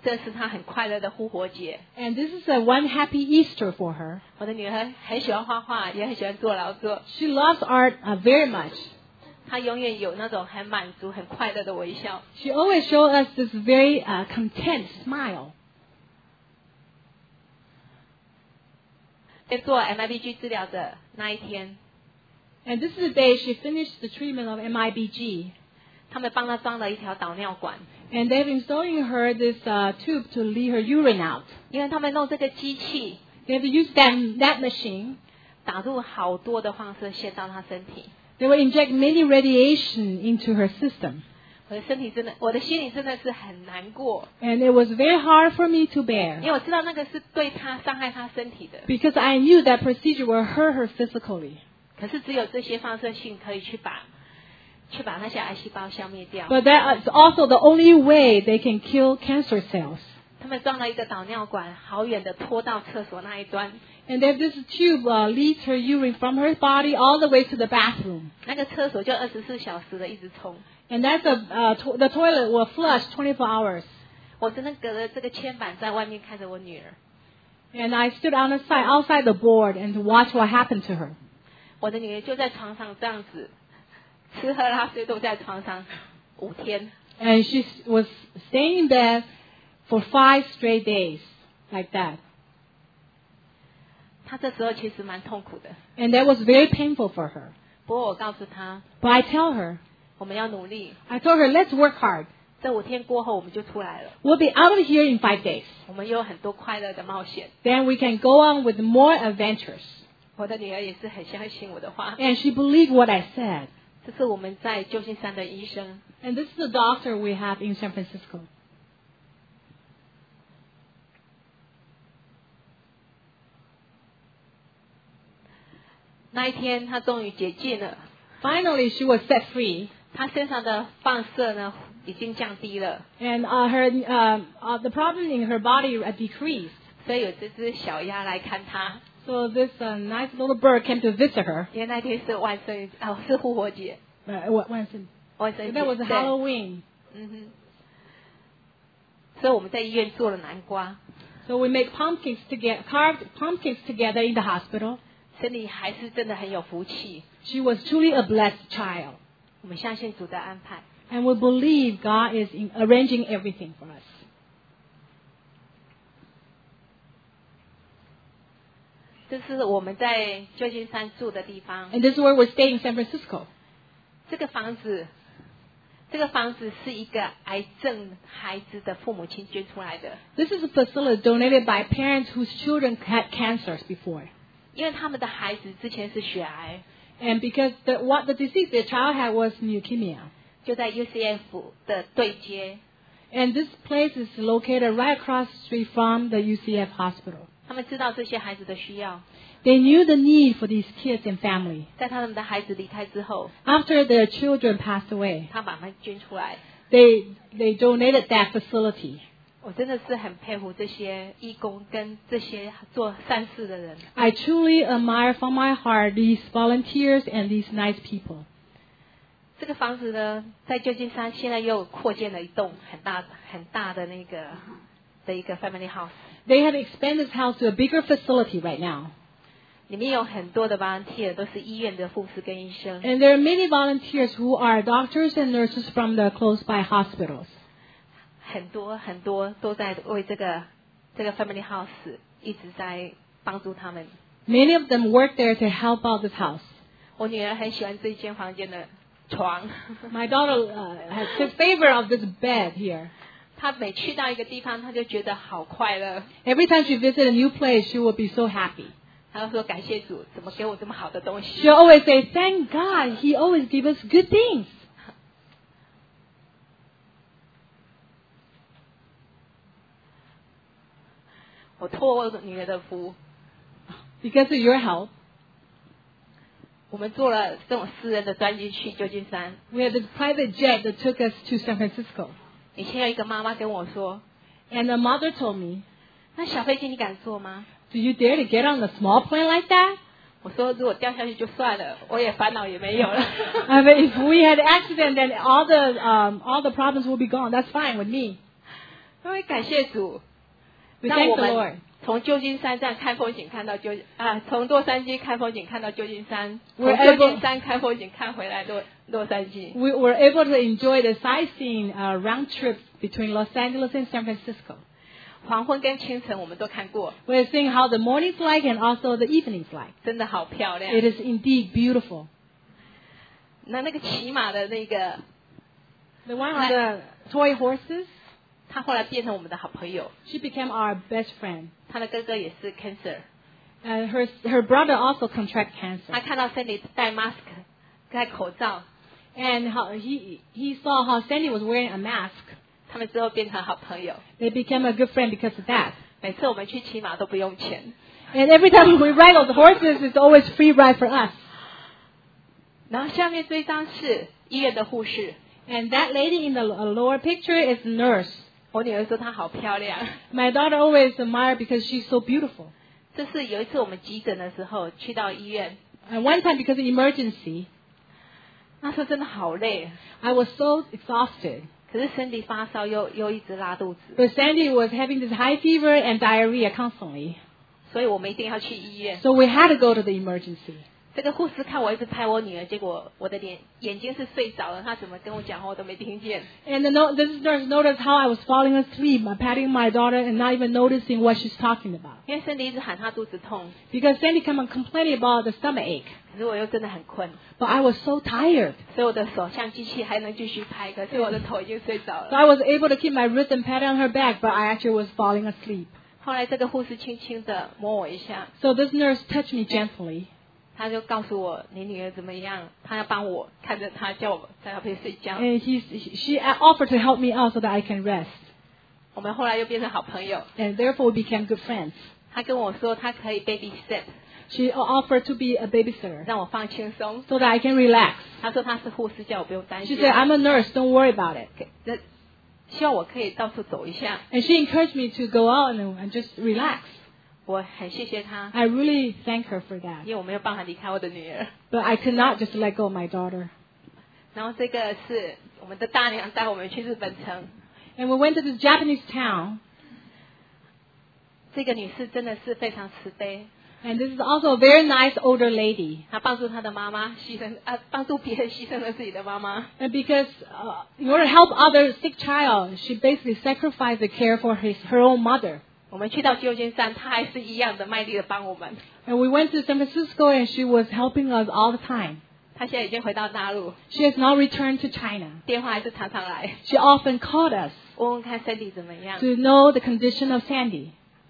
这是她很快乐的复活节。 And this is a one happy Easter for her. 我的女儿很喜欢画画，也很喜欢做劳作， She loves art uh, very much. 她永远有那种很满足、很快乐的微笑。 She always shows us this very uh, content smile. 在做 M I B G 治疗的那一天， And this is the day she finished the treatment of M I B G. 他们帮她装了一条导尿管， And they've installing her this uh, tube to lead her urine out. 因为他们弄这个机器 They have used that, that machine. 打入好多的放射线到她身体。 They will inject many radiation into her system. 我的身体真的，我的心里真的是很难过， And it was very hard for me to 因 bear. 为我知道那个是对她伤害她身体的。 Because I knew that procedure will hurt her physically. 可是只有这些放射性可以去把，去把那些癌细胞消灭掉。 But that is also the only way they can kill cancer cells. 他们装了一个导尿管，好远的拖到厕所那一端， And then this tube uh, leads her urine from her body all the way to the bathroom. 那个厕所就二十四小时的一直冲。 And that's a, uh, to- the toilet will flush twenty-four hours. 我真的隔着这个铅板在外面看着我女儿， And I stood on the side, outside the board and to watch what happened to her. 我的女儿就在床上这样子，吃喝拉睡都在床上五天。 And she was staying in bed for five straight days, like that. 她这时候其实蛮痛苦的， And that was very painful for her. 不过我告诉她， But I tell her, 我们要努力。 I told her, let's work hard. 这五天过后我们就出来了， We'll be out of here in five days. 我们有很多快乐的冒险。 Then we can go on with more adventures. 我的女儿也是很相信我的话， And she believed what I said. 这是我们在旧金山的医生。 And this is the doctor we have in San Francisco. 那一天她终于解禁了， Finally, she was set free. 她身上的放射呢已经降低了， And uh, her, uh, uh, the problem in her body uh, decreased. 所以有这只小鸭来看她。 So this uh, nice little bird came to visit her. 因为那天是万圣哦，是复活节， Uh, what, when is it? 万圣节。 That was 对 Halloween. 嗯哼。所以我们在医院做了南瓜， So we make pumpkins together, carved pumpkins together in the hospital. 身体还是真的很有福气。 She was truly a blessed child. 我们相信主的安排。 And we believe God is in arranging everything for us. 这是我们在旧金山住的地方。 And this is where we're staying in San Francisco. 这个房子，这个房子是一个癌症孩子的父母亲捐出来的， This is a facility donated by parents whose children had cancers before. 因为他们的孩子之前是血癌， And because the, what the disease their child had was leukemia. 就在 U C F 的对接。 And this place is located right across the street from the U C F hospital. 他们知道这些孩子的需要， They knew the need for these kids and family. 在他们的孩子离开之后， After their children passed away, 他把他们捐出来。 they, they donated that facility. 我真的是很佩服这些义工跟这些做善事的人。 I truly admire from my heart these volunteers and these nice people. 这个房子呢，在旧金山现在又扩建了一栋很大很大的那个的一个 family house， They have expanded this house to a bigger facility right now. 里面有很多的 volunteer 都是医院的护士跟医生， And there are many volunteers who are doctors and nurses from the close by hospitals. 很多很多都在为这个这个 family house 一直在帮助他们。 Many of them work there to help out this house. 我女儿很喜欢这一间房间的床， My daughter uh, has in favor of this bed here. 她每去到一个地方，她就觉得好快乐。 Every time she visits a new place, she will be so happy. 她就说感谢主，怎么给我这么好的东西 She'll？ always say, thank God, He always gives us good things. 我托我女儿的福， Because of your help, 我们坐了这种私人的专机去旧金山。 we had this private jet that took us to San Francisco. 以前有一个妈妈跟我说 And the mother told me, 那小飞机你敢坐吗？ do you dare to get on a small plane like that? 我说如果掉下去就算了，我也烦恼也没有了。 I mean, if we had an accident, then all the, um, all the problems will be gone. That's fine with me. 因为感谢主， We 让 thank 我 the 们 Lord. 从旧金山站看风景看到旧啊，从洛杉矶看风景看到旧金山，从 We're 旧 able- 金山看风景看回来洛洛杉矶。 We were able to enjoy the sightseeing uh, round trip between Los Angeles and San Francisco. 黄昏跟清晨我们都看过， We're seeing how the morning's like and also the evening's like. 真的好漂亮。 It is indeed beautiful. 那那个骑马的那个， The one on the toy horses, 他后来变成我们的好朋友。 she became our best friend. 他的哥哥也是 cancer， And her her brother also contract 他 cancer. 看到 Sandy 戴 mask 戴口罩， And how he he saw how Sandy was wearing a mask. 他们之后变成好朋友。 They became a good friend because of that. 每次我们去骑马都不用钱。 And every time we ride those horses, it's always free ride for us. 然后下面这一张是医院的护士， And that lady in the uh, lower picture is a nurse. 我女儿说她好漂亮。 My daughter always admired because she's so beautiful. 这是有一次我们急诊的时候去到医院， And one time because of emergency, 那时候真的好累， I was so exhausted. 可是身体发烧又又一直拉肚子， But Sandy was having this high fever and diarrhea constantly. 所以我们一定要去医院。 So we had to go to the emergency. 这个护士看我一直拍我女儿，结果我的脸眼睛是睡着了，她怎么跟我讲话我都没听见。 And the no- this nurse noticed how I was falling asleep, uh, patting my daughter and not even noticing what she's talking about. 因为身体一直喊她肚子痛， Because Sandy came and complaining about the stomach ache. 可是我又真的很困， But I was so tired. 所以我的手像机器还能继续拍，可是我的头已经睡着 So 了。 I was able to keep my wrist and pat on her back, but I actually was falling asleep. 后来这个护士轻轻的摸我一下， So this nurse touched me gently. 她就告诉我你女儿怎么样，她要帮我看着她，叫我在她旁边睡觉。 And he, she offered to help me out so that I can rest. 我们后来又变成好朋友。 And therefore we became good friends. 她跟我说她可以 babysit， She offered to be a babysitter 让我放轻松。 so that I can relax. 她说她是护士，叫我不用担 She 心。 said, I'm a nurse, don't worry about it. 那希望我可以到处走一下， And she encouraged me to go out and, and just relax. 我很谢谢她， I really thank her for that. 因为我没有办法离开我的女儿。 But I could not just let go of my daughter. 然后这个是我们的大娘带我们去日本城， And we went to this Japanese town. 这个女士真的是非常慈悲， And this is also a very nice older lady. 她帮助她的妈妈牺牲啊，帮助别人牺牲了自己的妈妈。 And because uh, in order to help other sick child, she basically sacrificed the care for his, her own mother. 我们去到旧金山，她还是一样的卖力的帮我们。 And we went to San Francisco and she was helping us all the time. 她现在已经回到大陆， She has now returned to China. 电话还是常常来， She often called us 问问看身体怎么样。 to know the condition of Sandy.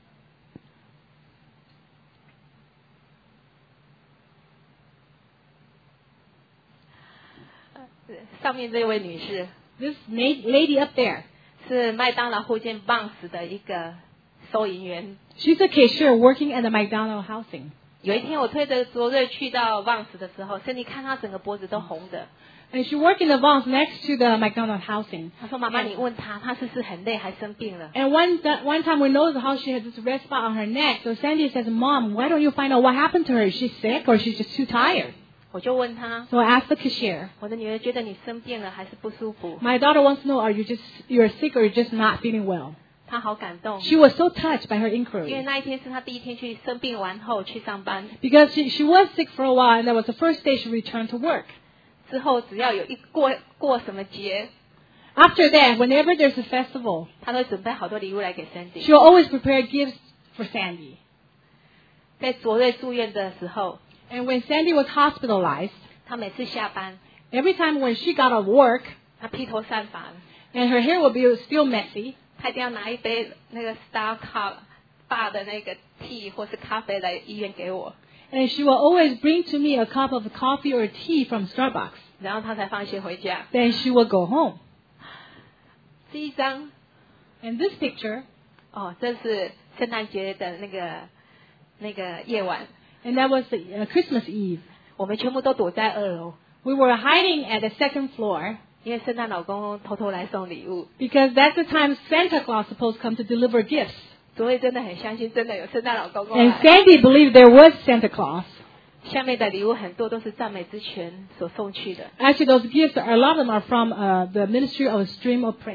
上面这位女士 This na- lady up there, 是麦当劳附近 Bounce 的一个收银员。 she's a cashier working at the McDonald housing. 有一天我推着卓瑞去到 Bounce 的时候，身体看她整个脖子都红的。 And she worked in the Bronx next to the McDonald housing. 她说：“妈妈，你问她，她是不是很累还生病了？” And one that one time we noticed how she had this red spot on her neck. So Sandy says, "Mom, why don't you find out what happened to her? Is she sick or she's just too tired?" 我就问她 So I asked the cashier. 我的女儿觉得你生病了还是不舒服？ My daughter wants to know, are you just you're sick or you're just not feeling well? 她好感动， She was so touched by her 因为 inquiry 那一天是她第一天去生病完后去上班， because she she was sick for a while, and that was the first day she returned to work. 之后只要有一过过什么节， After that, whenever there's a festival, 她都会准备好多礼物来给 Sandy。 she will always prepare gifts for Sandy. 在卓瑞住院的时候， And when Sandy was hospitalized, 她每次下班， every time when she got off work 她披头散发， and her hair would be still messy, 她一定要拿一杯那个 Star Cup 爸的那个 tea 或是咖啡来医院给我， and she will always bring to me a cup of coffee or tea from Starbucks. 然后她才放心回家。 Then she will go home. 这一张 And this picture, 哦，这是圣诞节的那个那个夜晚， and that was the, uh, Christmas Eve. 我们全部都躲在二楼， We were hiding at the second floor 因为圣诞老公公偷偷来送礼物。 because that's the time Santa Claus supposed to come to deliver gifts. 所以真的很相信，真的有圣诞老公公 And 来。 Sandy believed there was Santa Claus. 下面的礼物很多都是赞美之泉所送去的。 Actually, those gifts, a lot of them are from uh, the Ministry of Stream of Praise.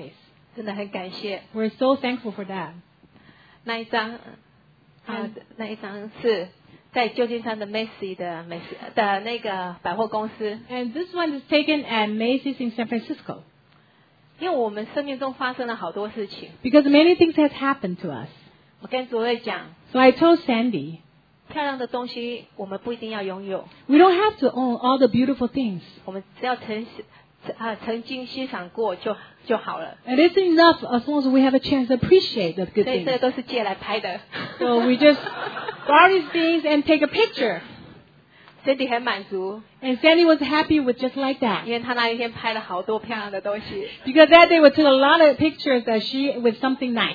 真的很感谢。 We're so thankful for that. 那一张，啊，那一张是在旧金山的 Macy 的美食的那个百货公司。 And this one is taken at Macy's in San Francisco. 因为我们生命中发生了好多事情， Because many things have happened to us. 我跟卓瑞讲， So I told Sandy, 漂亮的东西我们不一定要拥有， we don't have to own all the beautiful things. 我们只要曾啊曾经欣赏过就就好了。 And it's enough as long as we have a chance to appreciate the good 所以这 things. 个都是借来拍的。 So we just borrow these things and take a picture. Cindy 很满足， And Sandy was happy with just like 因 that. 为她那一天拍了好多漂亮的东西。 Because that day we took a lot of pictures that she with something nice.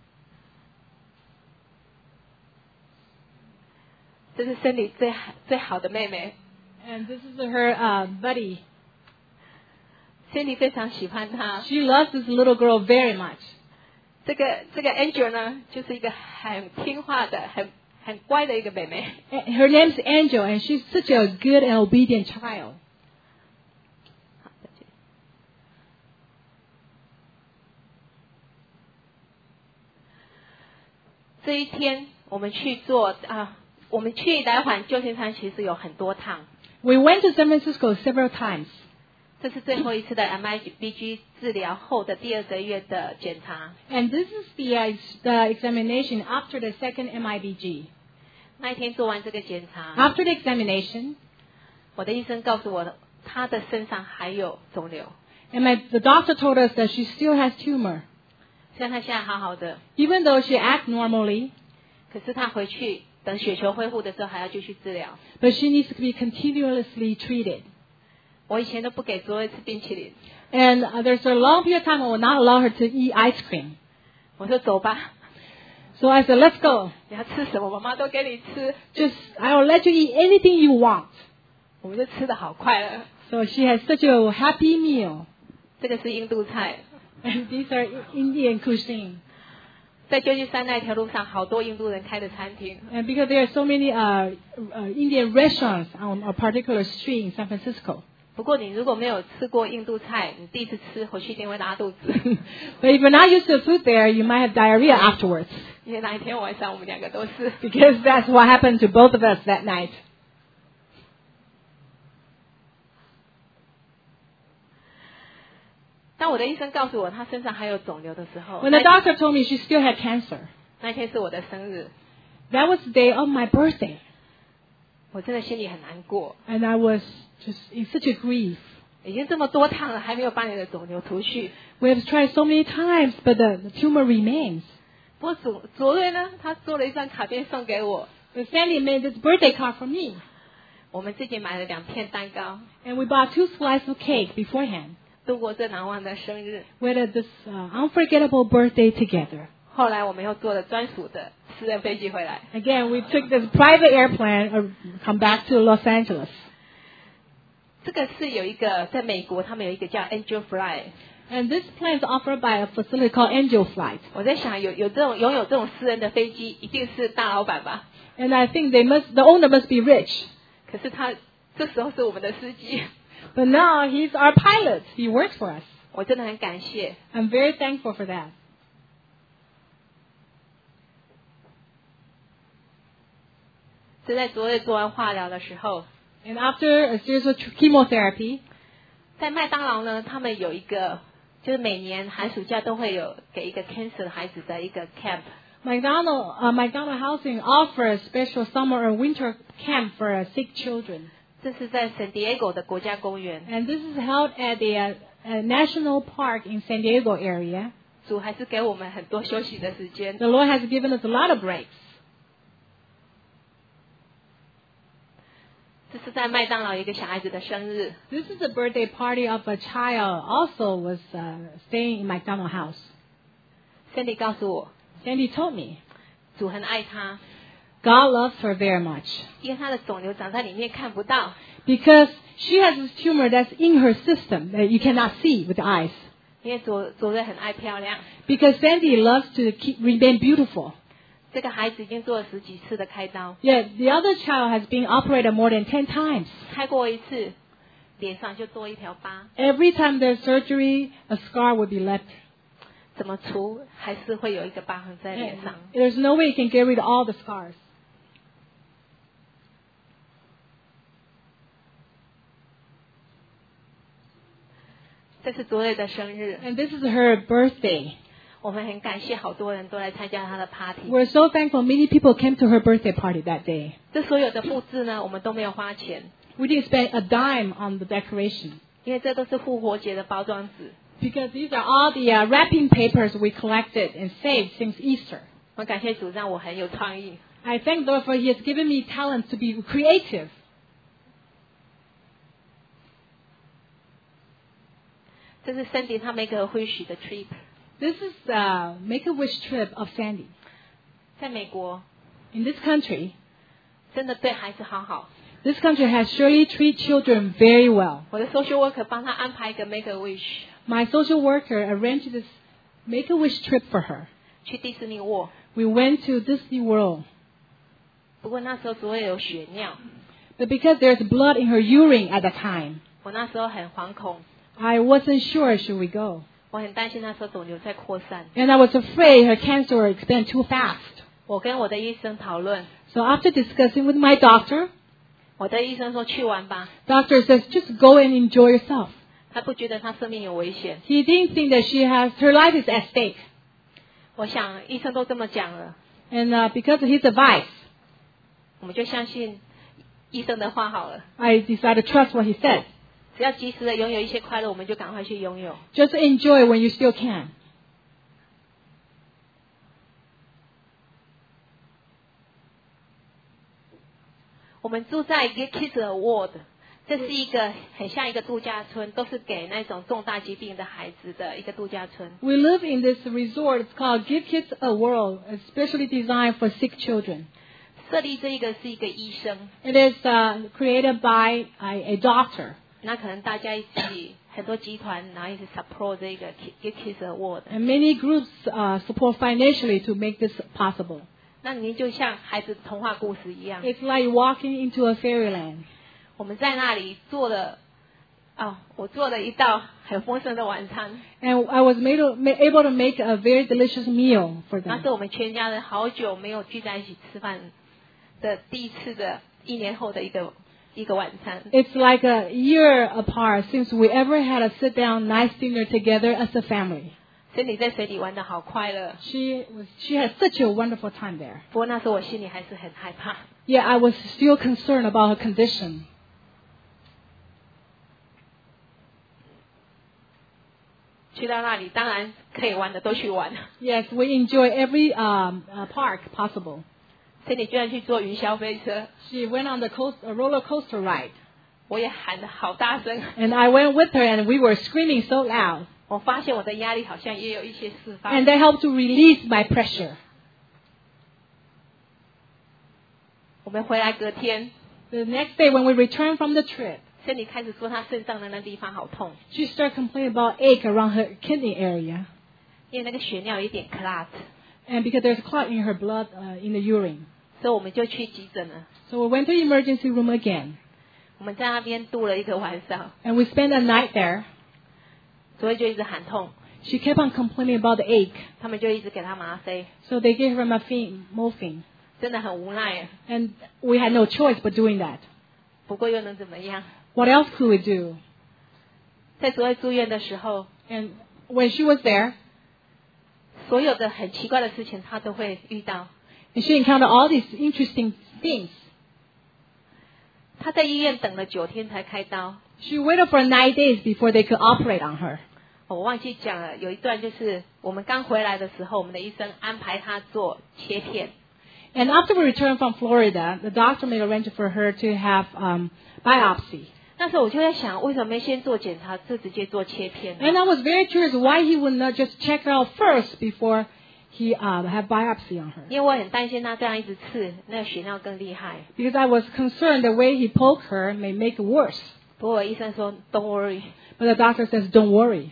这是 Cindy 最最好的妹妹。 And this is her uh, buddy. Cindy 非常喜欢她。 She loves this little girl very much. 这个这个 Angel 呢，就是一个很听话的、很很乖的一个妹妹。 And her name's Angel, and she's such a good and obedient child. 好再见这一天我们去做啊，我们去来环旧金山其实有很多趟， We went to San Francisco several times. 这是最后一次的 M I B G 治疗后的第二个月的检查。 And this is the, uh, the examination after the second M I B G. 那一天做完这个检查， After the examination, 我的医生告诉我，他的身上还有肿瘤， and my, the doctor told us that she still has tumor. 虽然他现在好好的， Even though she acts normally, 可是他回去等血球恢复的时候还要继续治疗。 but she needs to be continuously treated. 我以前都不给卓瑞吃冰淇淋， And uh, there's a long period of time I will not allow her to eat ice cream. 我说走吧， So I said, let's go. 你要吃什么，妈妈都给你吃。 Just, I will let you eat anything you want. 我们就吃的好快乐。 So she has such a happy meal. 这个是印度菜， And these are Indian cuisine. 在旧金山那条路上，好多印度人开的餐厅。 And because there are so many uh, uh, Indian restaurants on a particular street in San Francisco. 不过你如果没有吃过印度菜，你第一次吃回去一定会拉肚子。 But if you're not used to the food there, you might have diarrhea afterwards. 因为那一天晚上我们两个都是。 Because that's what happened to both of us that night. 当我的医生告诉我他身上还有肿瘤的时候， When the 那 doctor told me she still had cancer, 那天是我的生日， that was the day of my birthday. 我真的心里很难过。 And I was just in such a grief. 已经这么多趟了，还没有把你的肿瘤除去。 We have tried so many times, but the, the tumor remains. 不过卓卓瑞呢，他做了一张卡片送给我， But Sandy made this birthday card for me. 我们自己买了两片蛋糕， And we bought two slices of cake beforehand. 度过这难忘的生日。 We had this uh, unforgettable birthday together. 后来我们又坐了专属的私人飞机回来。 Again, we took this private airplane uh, come back to Los Angeles. 这个是有一个在美国，他们有一个叫 Angel Fly。 And this plane is offered by a facility called Angel Flight. 我在想，有有这种拥有这种私人的飞机，一定是大老板吧？ And I think they must, the owner must be rich. 可是他这时候是我们的司机， But now he's our pilot. He works for us. 我真的很感谢。 I'm very thankful for that. 是在昨日做完化疗的时候， And after a series of chemotherapy, 在麦当劳呢，他们有一个，就是每年寒暑假都会有给一个 cancer 的孩子的一个 camp。 McDonald, uh, McDonald Housing offers special summer or winter camp for uh, sick children. 这是在 San Diego 的国家公园， And this is held at the uh, uh, National Park in San Diego area. 主还是给我们很多休息的时间。 The Lord has given us a lot of breaks. 这是在麦当劳一个小孩子的生日， This is a birthday party of a child also was uh, staying in McDonald House. Cindy 告诉我， Sandy told me 主很爱他， God loves her very much 因为他的肿瘤长在里面看不到， because she has this tumor that's in her system that you cannot see with the eyes. 因为卓卓瑞很爱漂亮。 Because Sandy loves to keep, remain beautiful. 这个孩子已经做了十几次的开刀， Yet the other child has been operated more than ten times. 开过一次，脸上就多一条疤。 Every time there's surgery, a scar will be left. 怎么除还是会有一个疤痕在脸 And 上。 there's no way you can get rid of all the scars. 这是卓瑞的生日， And this is her birthday. 我们很感谢好多人都来参加她的 party。 We're so thankful many people came to her birthday party that day. 这所有的布置呢，我们都没有花钱， We didn't spend a dime on the decoration 因为这都是复活节的包装纸。 because these are all the uh, wrapping papers we collected and saved since Easter. 我感谢主让我很有创意。 I thank the Lord for He has given me talent to be creative. 这是 Cindy 她 make a wish 的 trip， This is a Make-A-Wish trip of Sandy. 在美国 In this country, 真的对孩子好好。 this country has surely treated children very well. 我的 social worker 帮她安排一个 make a wish， My social worker arranged this Make-A-Wish trip for her. 去迪士尼沃。 We went to Disney World. 不过那时候卓瑞有血尿， But because there's blood in her urine at the time, 我那时候很惶恐， I wasn't sure should we go. 我很担心那时候肿瘤在扩散。 And I was afraid her cancer would expand too fast. 我跟我的医生讨论， So after discussing with my doctor, 我的医生说去玩吧， doctor says just go and enjoy yourself. 他不觉得他生命有危险。 He didn't think that she has her life is at stake. 我想医生都这么讲了， And uh, because of his advice, 我们就相信医生的话好了。 I decided to trust what he said. 只要及时的拥有一些快乐，我们就赶快去拥有。 Just enjoy when you still can. 我们住在 Give Kids a World， 这是一个很像一个度假村，都是给那种重大疾病的孩子的一个度假村。 We live in this resort. It's called Give Kids a World, especially designed for sick children. 设立这一个是一个医生， It is uh, created by a, a doctor. 那可能大家一起很多集团，然后一起 support 这个 Give Kids a World。 And many groups uh, support financially to make this possible. 那您就像孩子童话故事一样， It's like walking into a fairyland. 我们在那里做了，哦，我做了一道很丰盛的晚餐， And I was made to, ma- able to make a very delicious meal for 那 them. 是我们全家人好久没有聚在一起吃饭的第一次的一年后的一个一个晚餐。 It's like a year apart since we ever had a sit down nice dinner together as a family. 森迪在水里玩的好快乐， She was she had such a wonderful time there. 不过那时候我心里还是很害怕。 Yeah, I was still concerned about her condition. 去到那里，当然可以玩的都去玩。 Yes, we enjoy every um, uh, park possible. 森迪居然去坐云霄飞车， She went on the coast, a roller coaster ride. 我也喊的好大声。 And I went with her and we were screaming so loud. 我发现我的压力好像也有一些释放。 And that helped to release my pressure. 我们回来隔天， The next day when we returned from the trip, 森迪开始说他身上的那地方好痛， she started complaining about ache around her kidney area. 因为那个血尿有一点 clot， And because there's clot in her blood uh, in the urine. 所以我们就去急诊了。 So we went to the emergency room again. 我们在那边度了一个晚上， And we spent a night there. 所以就一直喊痛， She kept on complaining about the ache. 他们就一直给她吗啡， So they gave her morphine. morphine. 真的很无奈。 And we had no choice but doing that. 不过又能怎么样？ What else could we do? 在昨天住院的时候， And when she was there, 所有的很奇怪的事情她都会遇到。 and she encountered all these interesting things. 她在医院等了九天才开刀， She waited for nine days before they could operate on her. 我忘记讲了，有一段就是我们刚回来的时候，我们的医生安排她做切片。 And after we returned from Florida, the doctor made arrangement for her to have um, biopsy. 那时候我就在想，为什么没先做检查，就直接做切片呢？ And I was very curious why he would not just check her out first before he uh, had biopsy on her. 因为我很担心她这样一直刺，那个血尿更厉害。 Because I was concerned the way he poked her may make it worse. 不过我医生说 ，Don't worry。 But the doctor says, don't worry.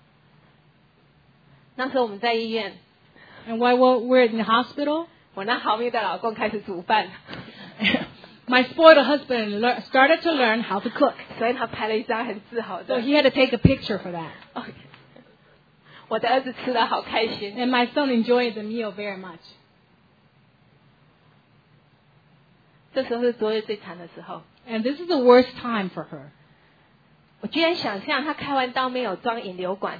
那时候我们在医院， And while we're in the hospital, 我那好命的老公开始煮饭， my spoiled husband lear- started to learn how to cook. 所以他拍了一张很自豪 So 的。 he had to take a picture for that. OK， 我的儿子吃得好开心。 And my son enjoyed the meal very much. 这时候是卓越最惨的时候。 And this is the worst time for her. 我居然想象他开完刀没有装引流管，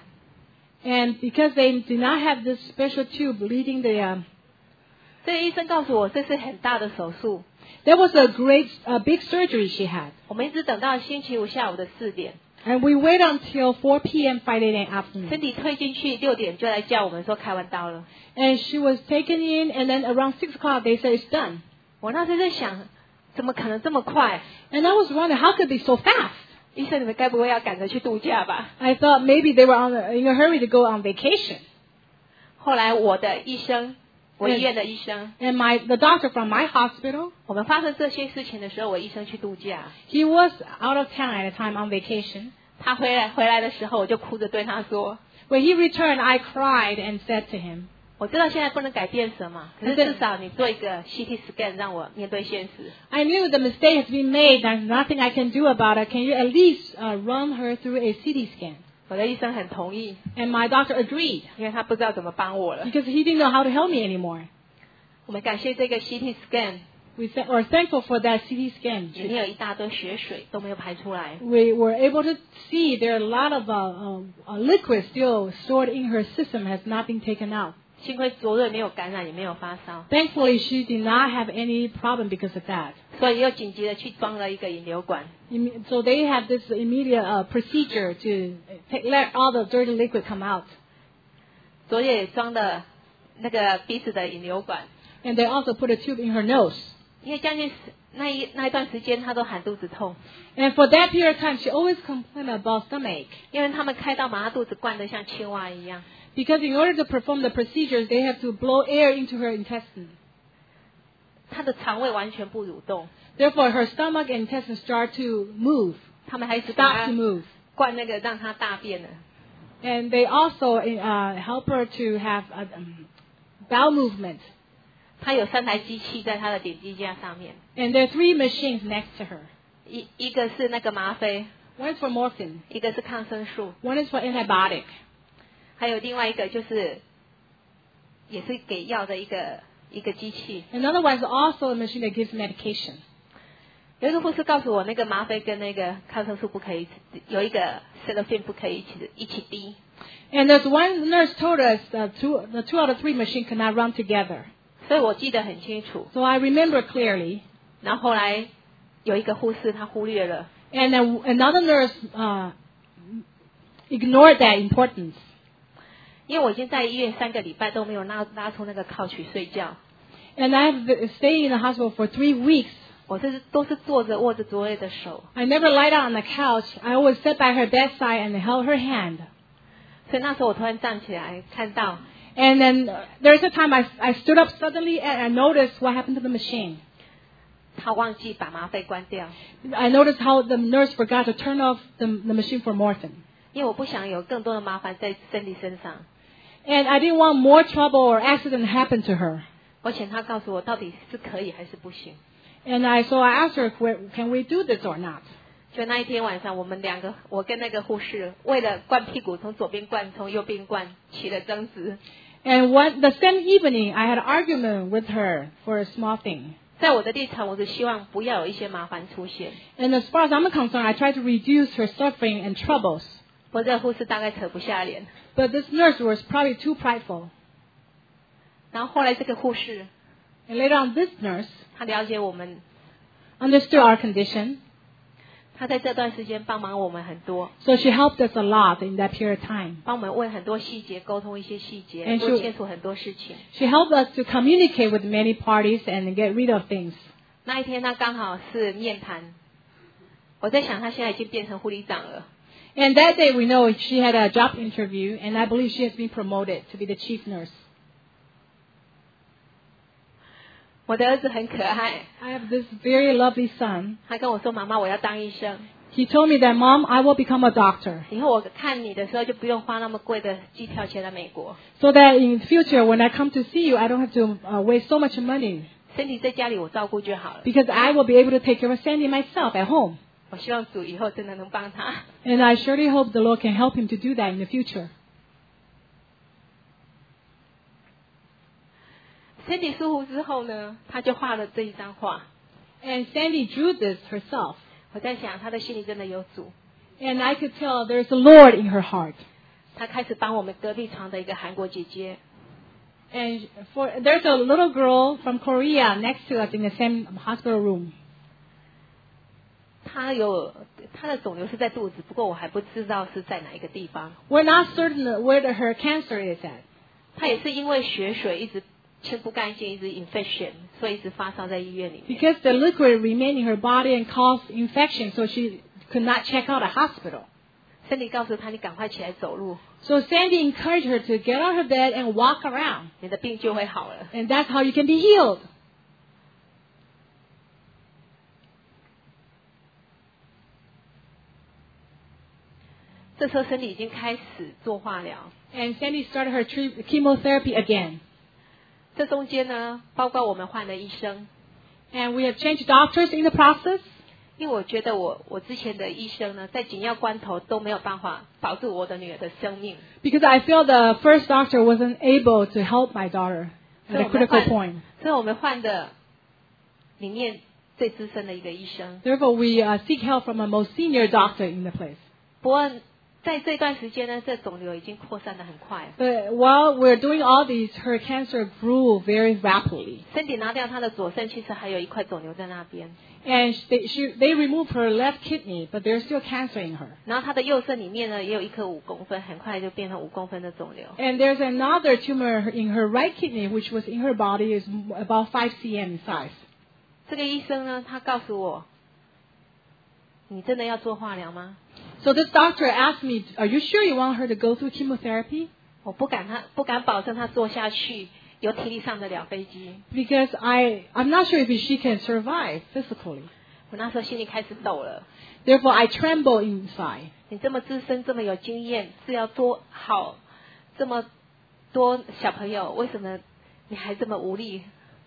And because they did not have this special tube leading the, um, 这个医生告诉我这是很大的手术。 that was a great, a big surgery she had. 我们一直等到星期五下午的四点， And we wait until four p.m. Friday night afternoon. 身体推进去六点就来叫我们说开完刀了。 And she was taken in, and then around six o'clock they said it's done. 我那时候在想，怎么可能这么快？ And I was wondering, how could they so fast? 医生，你们该不会要赶着去度假吧？ I thought maybe they were on a, in a hurry to go on vacation. 后来我的医生，我医院的医生， And my the doctor from my hospital, 我们发生这些事情的时候，我医生去度假。 he was out of town at a time on vacation. 他回来回来的时候，我就哭着对他说 When he returned, I cried and said to him,：“ 我知道现在不能改变什么，可是至少你做一个 C T scan 让我面对现实。 I knew the mistake has been made. There's nothing I can do about it. Can you at least uh, run her through a C T scan?” 我的医生很同意， And my doctor agreed 因为他不知道怎么帮我了。 because he didn't know how to help me anymore. 我们感谢这个 C T scan， We th- are thankful for that C T scan. 里面有一大堆血水都没有排出来。 We were able to see there are a lot of uh, uh, uh, liquid still stored in her system has not been taken out. 幸亏卓瑞没有感染，也没有发烧， Thankfully, she did not have any problem because of that. 所以又紧急的去装了一个引流管。 Imme- So they have this immediate uh, procedure to take, let all the dirty liquid come out. 卓瑞也装了那个鼻子的引流管， And they also put a tube in her nose. 因为将近十那一那一段时间，他都喊肚子痛， And for that period of time, she always complained about stomachache. 因为他们开刀把他肚子灌得像青蛙一样。 Because in order to perform the procedures, they have to blow air into her intestine. 他的肠胃完全不蠕动， Therefore, her stomach and intestines start to move, 他们还是给 stop 他 to move. 灌那个让他大便的。 And they also uh, help her to have a um, bowel movement. 他有三台机器在他的点滴架上面， And there are three machines next to her. 一一个是那个吗啡， One is for morphine, 一个是抗生素， one is for antibiotic, 还有另外一个就是也是给药的一个一个机器。 another one is also a machine that gives medication. 有一个护士告诉我，那个吗啡跟那个抗生素不可以一起，有一个 Cellophane 不可以一起一起滴。 And there's one nurse told us that two, the two out of three machines cannot run together. 所以我记得很清楚。 So I remember clearly. 然后后来有一个护士他忽略了， And a, another nurse uh, ignored that importance. 因为我已经在医院三个礼拜都没有拉拉出那个靠去睡觉， And I've stayed in the hospital for three weeks. 我这是都是坐着握着卓瑞的手， I never lied down on the couch. I always sat by her bedside and held her hand. 所以那时候我突然站起来看到 And then uh, there's a time I, I stood up suddenly and I noticed what happened to the machine. 他忘记把吗啡关掉， I noticed how the nurse forgot to turn off the, the machine for morphine. 因为我不想有更多的麻烦在身体身上。 And I didn't want more trouble or accident to happen to her. 我请他告诉我到底是可以还是不行。 And I, so I asked her, "Where- can we do this or not?" 就那一天晚上，我们两个，我跟那个护士为了灌屁股，从左边灌，从右边灌，起了争执。 And one, the same evening, I had an argument with her for a small thing. 在我的立场，我是希望不要有一些麻烦出现。 And as far as I'm concerned, I tried to reduce her suffering and troubles. 我这个护士大概扯不下脸。 But this nurse was probably too prideful. 然后后来这个护士， And later on, this nurse 她了解我们， understood our condition. 她在这段时间帮忙我们很多， So she helped us a lot in that period of time. 帮我们问很多细节，沟通一些细节， And 做 she- 清楚很多事情。 She helped us to communicate with many parties and get rid of things. 那一天她刚好是面谈，我在想她现在已经变成护理长了。 And that day, we know she had a job interview, and I believe she has been promoted to be the chief nurse. 我的儿子很可爱， I have this very lovely son. 他跟我说：“妈妈，我要当医生。 He told me that, Mom, I will become a doctor. 以后我看你的时候就不用花那么贵的机票钱来美国， So that in the future, when I come to see you, I don't have to uh, waste so much money. 身体在家里我照顾就好了。 Because I will be able to take care of Sandy myself at home. 我希望主以后真的能帮他。 And I surely hope the Lord can help him to do that in the future. Cindy 疏忽之后呢，她就画了这一张画。 And Sandy drew this herself. 我在想，她的心里真的有主。 And I could tell there's a Lord in her heart. 她开始帮我们隔壁床的一个韩国姐姐。 And for there's a little girl from Korea next to us in the same hospital room. 她有她的肿瘤是在肚子，不过我还不知道是在哪一个地方。 We're not certain where the, her cancer is at. 她也是因为血水一直清不干净，一直 infection， 所以一直发烧在医院里面。 Because the liquid remained in her body and caused infection, so she could not check out a hospital. Sandy 告诉她，你赶快起来走路， So Sandy encouraged her to get out of bed and walk around. 你的病就会好了。 And that's how you can be healed. 这时候Sandy已经开始做化疗。 And Sandy started her tre- chemotherapy again. 这中间呢，包括我们换了医生， And we have changed doctors in the process. 因为我觉得我我之前的医生呢，在紧要关头都没有办法保住我的女儿的生命。 Because I feel the first doctor wasn't able to help my daughter at 所以 a 我们 critical 换 point. 所以我们换的里面最资深的一个医生。 Therefore, we uh, seek help from a most senior doctor in the place. 不过在这段时间呢，这肿瘤已经扩散得很快。 But while we're doing all these, her cancer grew very rapidly. Cindy 拿掉她的左肾，其实还有一块肿瘤在那边。 And they, she, they removed her left kidney, but there's still cancer in her. 然后她的右肾里面呢，也有一颗五公分，很快就变成五公分的肿瘤。 And there's another tumor in her right kidney, which was in her body, is about five centimeters in size. 这个医生呢，他告诉我，你真的要做化疗吗？ So this doctor asked me, "Are you sure you want her to go through chemotherapy?" 我不敢他不敢保证他做下去有体力上得了飞机。 Because I, I'm not sure if she can survive physically. 我那时候心里开始抖了。 Therefore, I tremble inside. 你这么资深，这么有经验，是要多好这么多小朋友，为什么你还这么无力？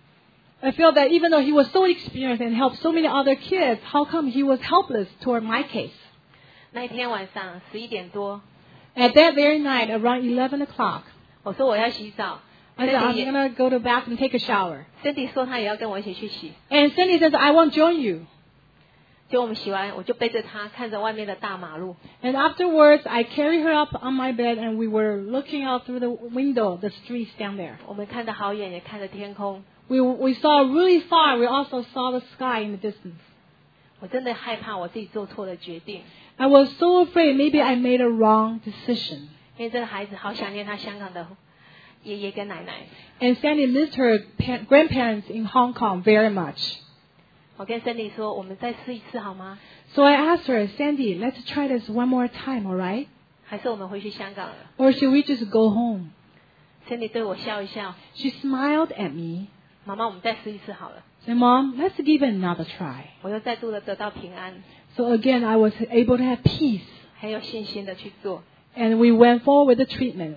I feel that even though he was so experienced and helped so many other kids, how come he was helpless toward my case? 那一天晚上十一点多， At that very night, around eleven o'clock, 我说我要洗澡。 I said, I'm Cindy, going to go to the bathroom and take a shower. Cindy 说她也要跟我一起去洗。 And Cindy says, I won't join you. 就我们洗完，我就背着她看着外面的大马路。 And afterwards, I carried her up on my bed and we were looking out through the window, the streets down there. 我们看得好远，也看着天空。 We, we saw really far. We also saw the sky in the distance. 我真的害怕我自己做错了决定， I was so afraid maybe I made a wrong decision. 因为这个孩子好想念他香港的爷爷跟奶奶。 And Sandy missed her pa- grandparents in Hong Kong very much. 我跟 Cindy 说，我们再试一次好吗？ So I asked her, Sandy, let's try this one more time, all right? 还是我们回去香港了 Or should we just go home? ？Cindy 对我笑一笑， She smiled at me. 妈妈，我们再试一次好了。 Said, Mom, let's give it another try. 我又再度的得到平安， So again, I was able to have peace. 很有信心的去做。 And we went forward with the treatment.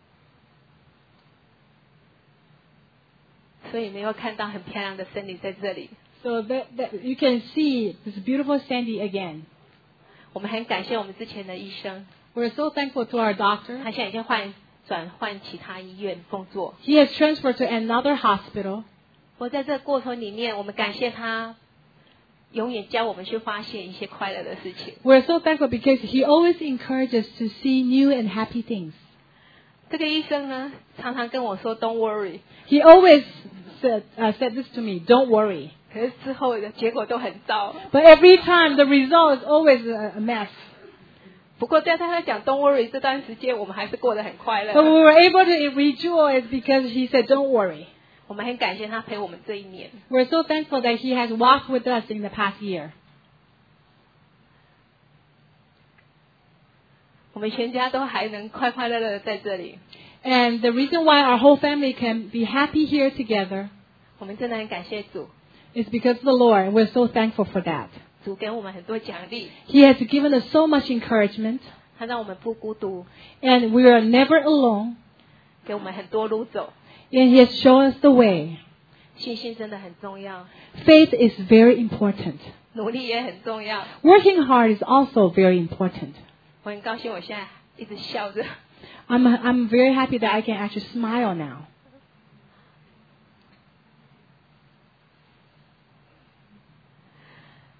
所以没有看到很漂亮的 Cindy 在这里。 So that, that you can see this beautiful Sandy again. 我们很感谢我们之前的医生， We're so thankful to our doctor. 他现在已经换转换其他医院工作。 He has transferred to another hospital. 我在这个过程里面，我们感谢他，永远教我们去发现一些快乐的事情。 We're so thankful because he always encourages us to see new and happy things. 这个医生呢，常常跟我说 "Don't worry"， He always said, uh, said this to me, don't worry. 可是之后的结果都很糟。 But every time the result is always a, a mess. 不过在他在讲 "Don't worry" 这段时间，我们还是过得很快乐。 But we were able to rejoice because he said, don't worry. 我们很感谢他陪我们这一年。 We're so thankful that he has walked with us in the past year. 我们全家都还能快快乐乐的在这里， And the reason why our whole family can be happy here together 我们真的很感谢主， is because of the Lord. We're so thankful for that. 主给我们很多奖励， He has given us so much encouragement, 他让我们不孤独， and we are never alone. 给我们很多路走。 And He has shown us the way. 信心真的很重要， Faith is very important. 努力也很重要。 Working hard is also very important. 我很高兴，我现在一直笑着。 I'm, I'm very happy that I can actually smile now.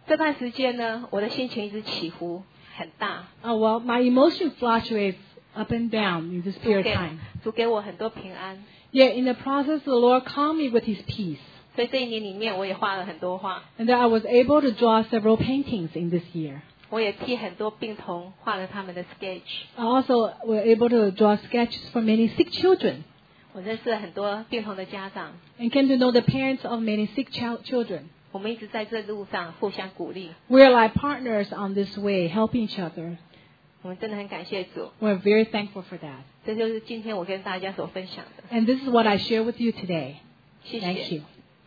这段时间呢，我的心情一直起伏很大。 Uh, well, my emotion fluctuates up and down in this 主 period 给 of time. 主给我很多平安， Yet in the process, the Lord calmed me with His peace. 所以这一年里面我也画了很多画， And that I was able to draw several paintings in this year. 我也替很多病童画了他们的 sketch。 I also was able to draw sketches for many sick children 我认识了很多病童的家长， and came to know the parents of many sick child children. 我们一直在这路上互相鼓励， We are like partners on this way, helping each other. 我们真的很感谢主。 We're very thankful for that. 这就是今天我跟大家所分享的， And this is what I share with you today. 谢 Thank 谢。 you.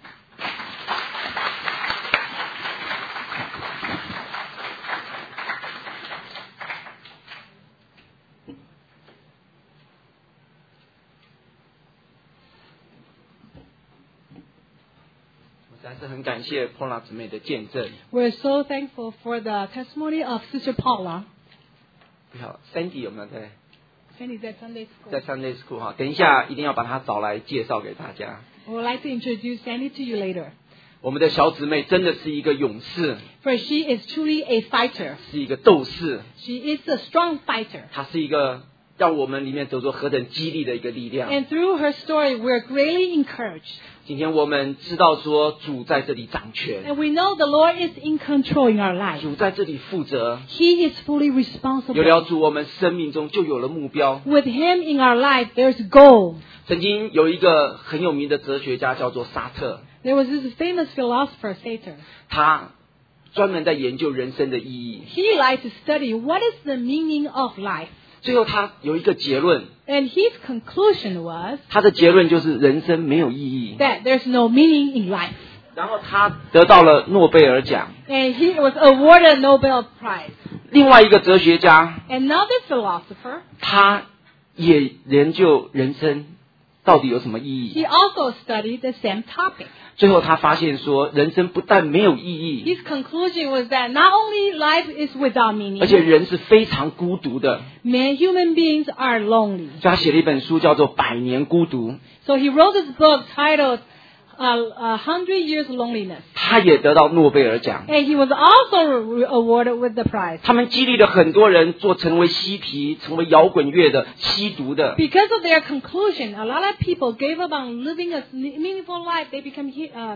实在是很感谢 Paula 姊妹的见证。 We're so thankful for the testimony of Sister Paula. 不晓得 Sandy 有没有在 Sandy's at Sunday school. 在 Sunday School 哈？等一下一定要把她找来介绍给大家。 I would like to introduce Sandy to you later. 我们的小姊妹真的是一个勇士， For she is truly a fighter. 是一个斗士， She is a strong fighter. 她是一个让我们里面得着何等激励的一个力量。 And through her story, we're greatly encouraged. 今天我们知道说主在这里掌权， And we know the Lord is in control in our life. 主在这里负责。 He is fully 有 responsible. 了主，我们生命中就有了目标。 With Him in our life, there's a goal. 曾经有一个很有名的哲学家叫做沙特， There was this famous philosopher, Sator. 他专门在研究人生的意义。 He liked to study what is the meaning of life. 最后他有一个结论， And his conclusion was 他的结论就是人生没有意义。 that there's no meaning in life. 然后他得到了诺贝尔奖。 And he was awarded a Nobel Prize. 另外一个哲学家， Another philosopher, 他也研究人生到底有什么意义。 he also studied the same topic. 最后他发现说，人生不但没有意义， His conclusion was that not only life is without 而且 meaning, 人是非常孤独的。 man, human beings are lonely. 所以他写了一本书叫做《百年孤独》， So he wrote this book titled uh, A Hundred Years Loneliness. 他也得到诺贝尔奖。 And he was also re- awarded with the prize. 他们激励了很多人做成为嬉皮、成为摇滚乐的、吸毒的。 Because of their conclusion, a lot of people gave up on living a meaningful life. They become, he- uh,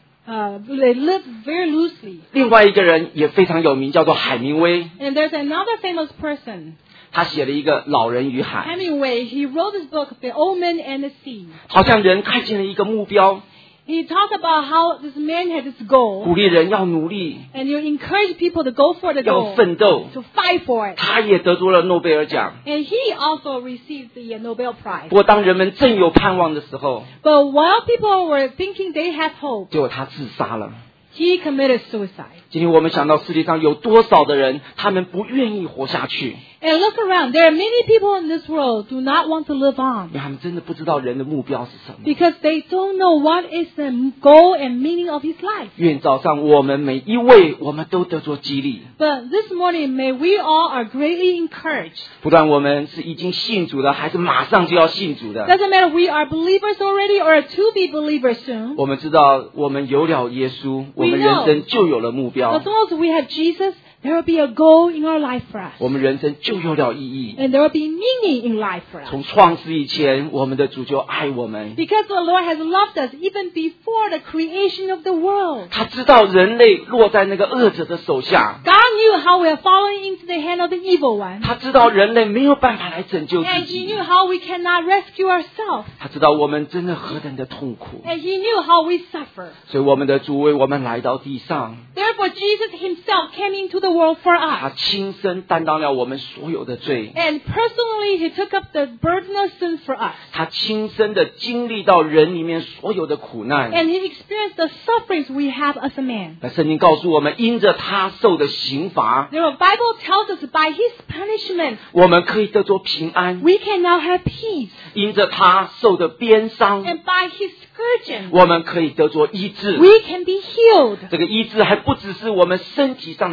uh, they live very loosely. 另外一个人也非常有名，叫做海明威。 And there's another famous person, 他写了一个《老人与海》， Hemingway. He wrote this book, The Old Man and the Sea. 好像人看见了一个目标， He talked about how this man had this goal, 鼓励人要努力， and you encourage people to go for the 要 goal, 奋斗。 to fight for it. 他也得着了诺贝尔奖。 And he also received the uh, Nobel 不 Prize. 过，当人们正有盼望的时候， But while people were thinking they had hope, 结果他自杀了。 he committed suicide. 今天我们想到世界上有多少的人，他们不愿意活下去， And look around. There are many people in this world do not want to live on 因为他们真的不知道人的目标是什么。 because they don't know what is the goal and meaning of his life. 愿早上我们每一位，我们都得着激励。 But this morning, may we all are greatly encouraged. 不管我们是已经信主的，还是马上就要信主的， Doesn't matter if we are believers already or to be believers soon. 我们知道我们有了耶稣，我们人生就有了目标 As，long as we have Jesus, there will be a goal in our life for us. 我们人生就有了意义。 And there will be meaning in life for us. 从创世以前，我们的主就爱我们， Because the Lord has loved us even before the creation of the world. 他知道人类落在那个恶者的手下， God knew how we are falling into the hand of the evil one. 他知道人类没有办法来拯救自 And He 己， knew how we cannot rescue ourselves. 他知道我们真的何等的痛苦， And He knew how we suffer. 所以我们的主为我们来到地上， Therefore, Jesus Himself came into the world for 他 us. 亲身担当了我们所有的罪， And personally, He took up the burden of sin for us. 他亲身的经历到人里面所有的苦难。 And He experienced the sufferings we have as a man. 那圣经告诉我们，因着他受的刑罚， The Bible tells us by His punishment, 我们可以得着平安； we can now have peace. 因着他受的鞭伤， And by His scourging, 我们可以得着医治。 we can be healed. 这个医治还不只是我们身体上的医治， And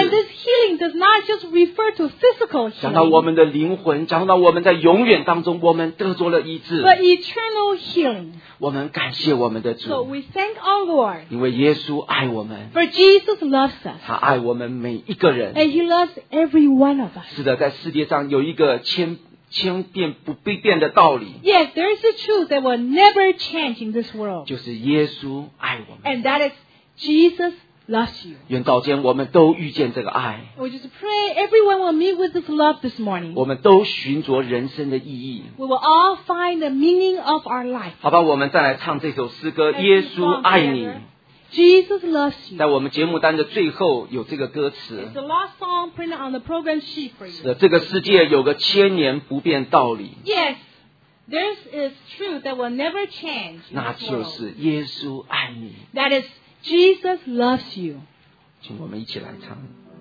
And this healing does not just refer to physical 讲到我 healing, 们的灵魂，讲到我们在永远当中，我们得着了医治。 but eternal healing. 我们感谢我们的 So 主， we thank our Lord, 因为耶稣爱我们， for Jesus loves us, 他爱我们每一个人。 and He loves every one of us. 是的，在世界上有一个千千变不必变的道理， Yes, there is a truth that will never change in this world, 就是耶稣爱我们。 and that is Jesus loves you. 愿早间我们都遇见这个爱， We just pray everyone will meet with this love this morning. 我们都寻着人生的意义。 We will all find the meaning of our life. 好吧，我们再来唱这首诗歌《耶稣爱你》。 Jesus loves you. 在我们节目单的最后有这个歌词 It's the last song printed on the program sheet for 是 you. 的，这个世界有个千年不变道理， Yes, there is truth that will never change in 那 this 就 world. 是耶稣爱你。 That is Jesus loves you. 请我们一起来唱。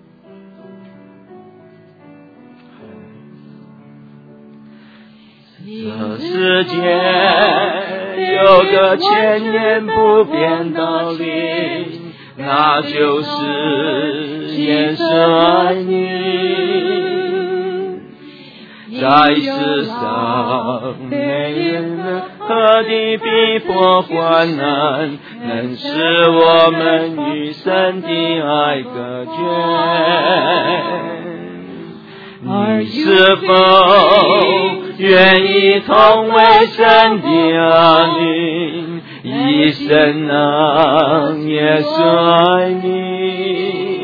这世界有个千年不变道理，那就是耶稣爱你。在世上没人任何的逼迫患难，能使我们与神的爱隔绝。你是否愿意同为神的儿女，一生让耶稣爱你？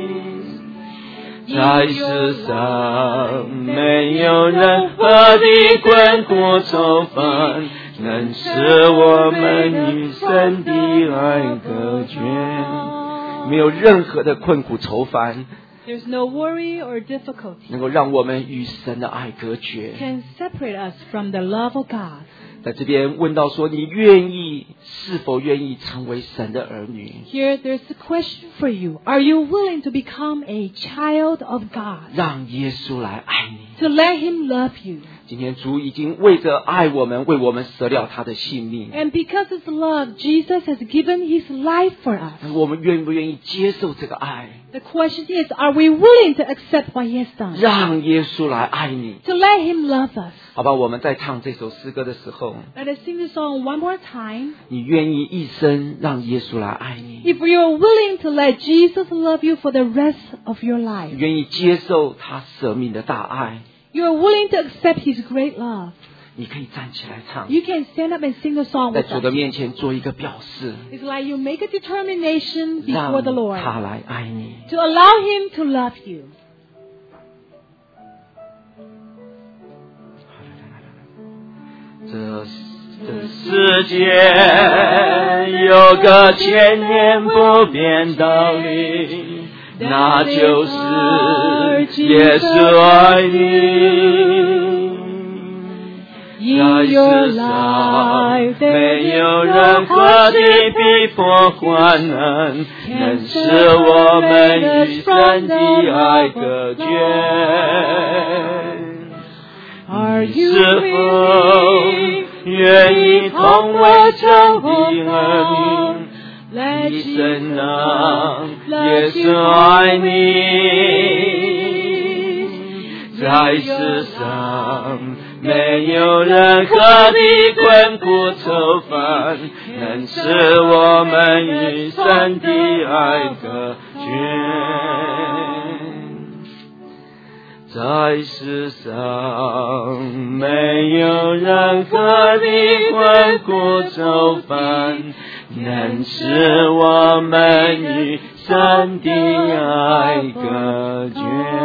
在世上没有任何的困苦愁烦，能使我们与神的爱隔绝。没有任何的困苦愁烦 There's no worry or difficulty 能够让我们与神的爱隔绝。 can separate us from the love of God. 在这边问到说，你愿意是否愿意成为神的儿女？ Here, there's a question for you. Are you willing to become a child of God? 让耶稣来爱你。 To let Him love you. 今天主已经为着爱我们，为我们舍了他的性命。 And because of His love, Jesus has given His life for us. 我们愿不愿意接受这个爱？ The question is, are we willing to accept what He has done? 让耶稣来爱你。 To let Him love us. 好吧，我们在唱这首诗歌的时候， Let us sing the song one more time. 你愿意一生让耶稣来爱你？ If you are willing to let Jesus love you for the rest of your life, 你愿意接受他舍命的大爱？ you are willing to accept His great love, 你可以站起来唱， you can stand up and sing the song 在 with 主的 us. 面前做一个表示， It's like you make a determination 让 before the Lord 他来爱你。 to allow Him to love you. 这这世界有个千年不变道理，那就是耶稣爱你。 在 In your 世上 life, 没有任何的逼迫患难，能使我们与神的爱隔绝。 Are 你 you 是否 willing 愿意同为神的儿女， let 一 Jesus 生让 love 耶稣 you 爱你？在世上没有任何的困苦愁烦，能使我们与神的爱隔绝。 在世上没有任何的困苦愁烦，能使我们与神的爱隔绝。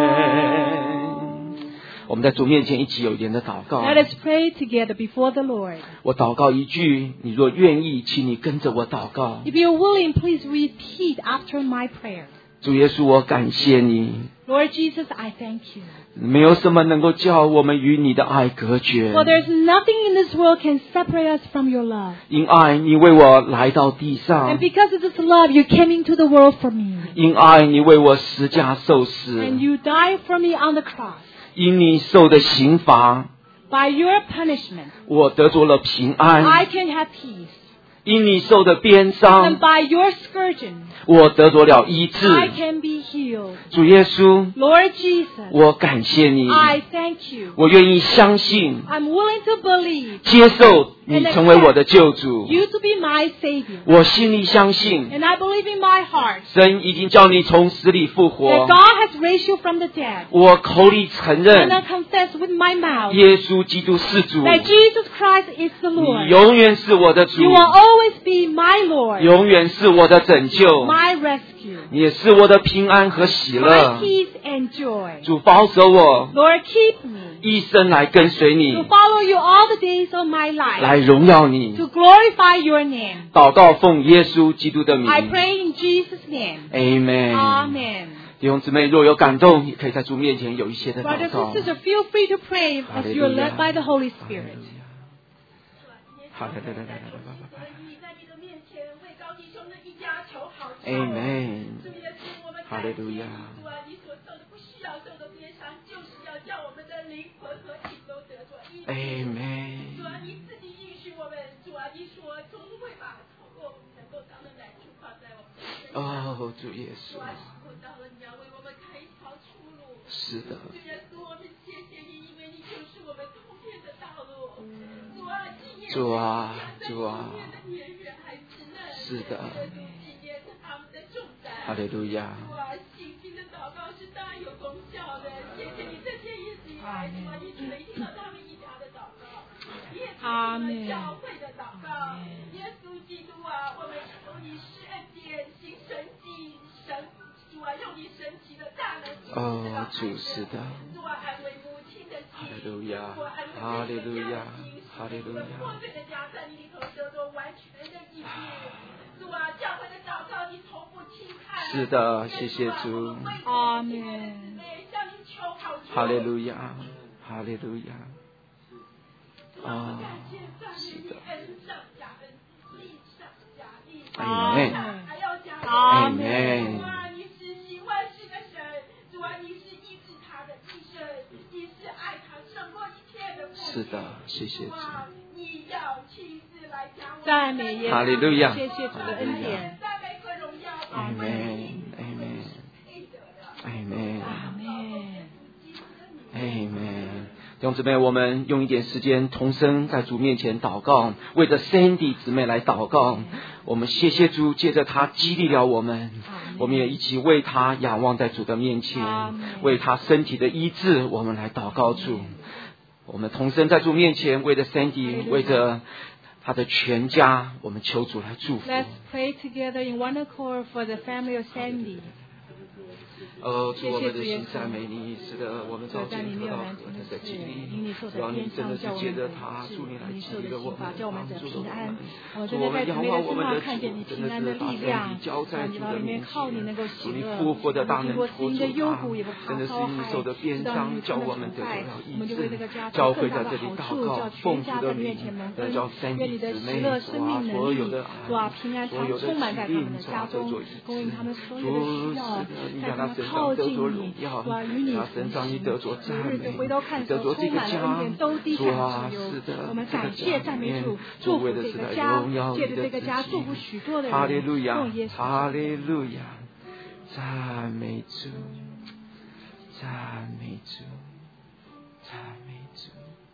我们在主面前一起有一点的祷告。 Let us pray together before the Lord. 我祷告一句，你若愿意，请你跟着我祷告。 If you're willing, please repeat after my prayer. 主耶稣，我感谢你。 Lord Jesus, I thank you. 没有什么能够叫我们与你的爱隔绝。 For there's nothing in this world can separate us from your love. 因爱你为我来到地上 And，because of this love, you came into the world for me. 因爱你为我十架受 And 死， you died for me on the cross. 因你受的刑罚， By your punishment, 我得着了平安。 I can have peace. 因你受的鞭 And 伤， by your scourging, 我得着了医治。 I can be healed. 主耶稣， Lord Jesus, 我感谢你， I thank you. 我愿意相信， I'm willing to believe 接受你成为我的救主。 you to be my Savior. 我心里相信， And I believe in my heart 神已经叫你从死里复 that 活。 God has raised you from the dead. 我口里承 And I 认， confess with my mouth 耶稣基督是主， that Jesus Christ is the 你 Lord. 永远是我的主， You will always be my Lord, 永远是我的拯救， my rescue, 你也是我的平安和喜 my 乐。 peace and joy. 主保守我， Lord, keep me 一生来跟随 to 你， follow you all the days of my life, 来荣耀你。 to glorify your name. 祷告奉耶稣基督的名 I pray in Jesus' name. ，Amen。 Amen. 弟兄姊妹，若有感动，也可以在主面前有一些的 Brothers 祷告 and。sisters, feel free to pray as you are led by the Holy Spirit. 好的，对对对对你在你的面前为高弟兄的一家求好处。 ，Amen。 主耶稣，我们哈利路亚主啊，你所受的不需要受的鞭伤，就是要叫我们的灵魂和体都得着医治。 ，Amen。 主啊，你自己应许我们，主啊，你说总会把透过能够当的难处放在我们身上。 哦，主耶稣主，啊，时候到了，你要为我们开一条出路。 是的， 主耶稣，我们谢谢你，因为你就是我们通天的道路。主啊，纪念主啊，主啊， 纪念的年月还稚嫩。 是的， 纪念他们的重担。 哈利路亚。 主啊，信心的祷告是大有功效的。谢谢你这些日子以来，主啊，你垂听了他们一家的祷告，你也垂听了教会的祷告。耶稣基督啊，我们求你施恩典，行神迹，神主啊，用你神奇的大能医治哦，主是的， 主啊，安慰母亲的哈利心， 路亚主啊，安， 哈慰每个利路亚家的心， 哈利路亚破碎的家在你里头得到完全的医治。主啊，教会的祷告你从不轻看。 是的，谢谢主。 阿门。 向你求好处。 哈利路亚，哈利路亚。哦，是的，阿门，阿门。 主啊，你是行万事的神，主啊，你是医治他的医生，你是爱他胜过一切的父亲。 是的，谢谢主。 你要亲自来讲我。 赞美耶稣， 哈利路亚谢谢主的恩典。 赞美和荣耀。 阿门，阿门，阿门， 阿门。 阿门。弟兄姊妹，我们用一点时间同声在主面前祷告，为着 Sandy 姊妹来祷告。我们谢谢主，借着她激励了我们，我们也一起为她仰望在主的面前，为她身体的医治，我们来祷告主。我们同声在主面前，为着 Sandy， 为着她的全家，我们求主来祝福。 Let's pray together in one accord for the family of Sandy. 哦，主，我们的心赞美你，是的，我们早在间得到你没有难何等的成的事， 激励因你受， 主要你的鞭伤， 真的是叫我们得借着他， 治， 主你来你受的激励了我们， 刑罚，叫我们得帮助了我平安们。。 我主，我们真的在姊妹仰望我们的的身上看主见你， 真平安的的是把身力量体，交在让你到里主的面面靠你能够前，主你喜乐， 复活的大能经过托住新的忧他苦也不，怕真的是遭害， 你受的鞭知道伤， 你叫我们得爱到了医我们就为这个治家。 教会更大的在这里祷好处， 告叫， 奉主的全家在你面名前蒙， 得叫三愿你的弟姊妹， 喜乐、 主生啊， 命、能力所有的， 主啊，平安常所有的充满疾在他们病， 的家中主啊，得着医， 供应他们治。 所有的主需要， 是的，你在他们在他身靠近上得着荣你， 耀， 主啊，与你在他同身上你行。 得着赞有日子美， 回头看的时候， 得着这个充满了恩家典，，都滴主啊， 感之忧是。的， 我们这个感谢赞美主， 主祝福为的是来这个家荣耀， 借着你的自这个家祝己福许多的人。 哈利路亚奉耶稣， 哈利路亚，赞美主，赞美主，赞美主。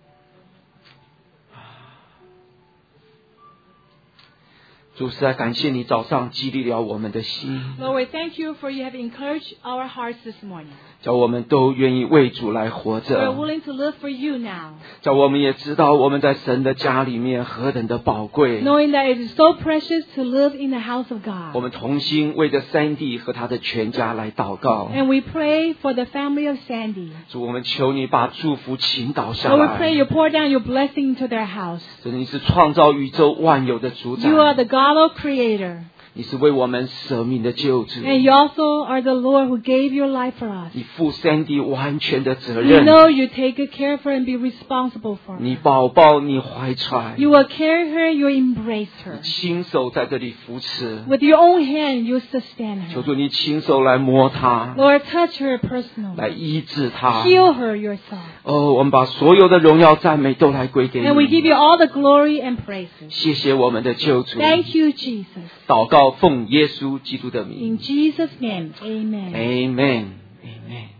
主实在感谢你早上激励了我们的心， Lord, we thank you for you have encouraged our hearts this morning. 叫我们都愿意为主来活 We are 着， willing to live for you now, 叫我们也知道我们在神的家里面何等的宝贵。 knowing that it is so precious to live in the house of 我 God. 们同心为着三弟和他的全家来祷告。 And we pray for the family of Sandy. 主，我们求你把祝福倾倒下 Lord, we pray 来。 you pour down your blessing into their house. 真的，你是创造宇宙万有的主宰 You，are the God of creator. 你是为我们舍命的救主， And you also are the Lord who gave your life for us. 你负 Sandy 完全的责 You 任， know you take good care for her and be responsible for 你 her. 抱抱，你怀揣， You will carry her, you embrace her. 亲手在这里扶持， With your own hand, you sustain 求 her. 主你亲手来摸她， Lord, touch her 来 personally. 医治她。 Heal her yourself. 哦，我们把所有的荣耀赞美都来归给 And we give 你。 you all the glory and praises. 谢谢我们的救主， Thank you, Jesus. 祷告奉耶稣基督的名 In Jesus' name, amen. ，Amen，Amen。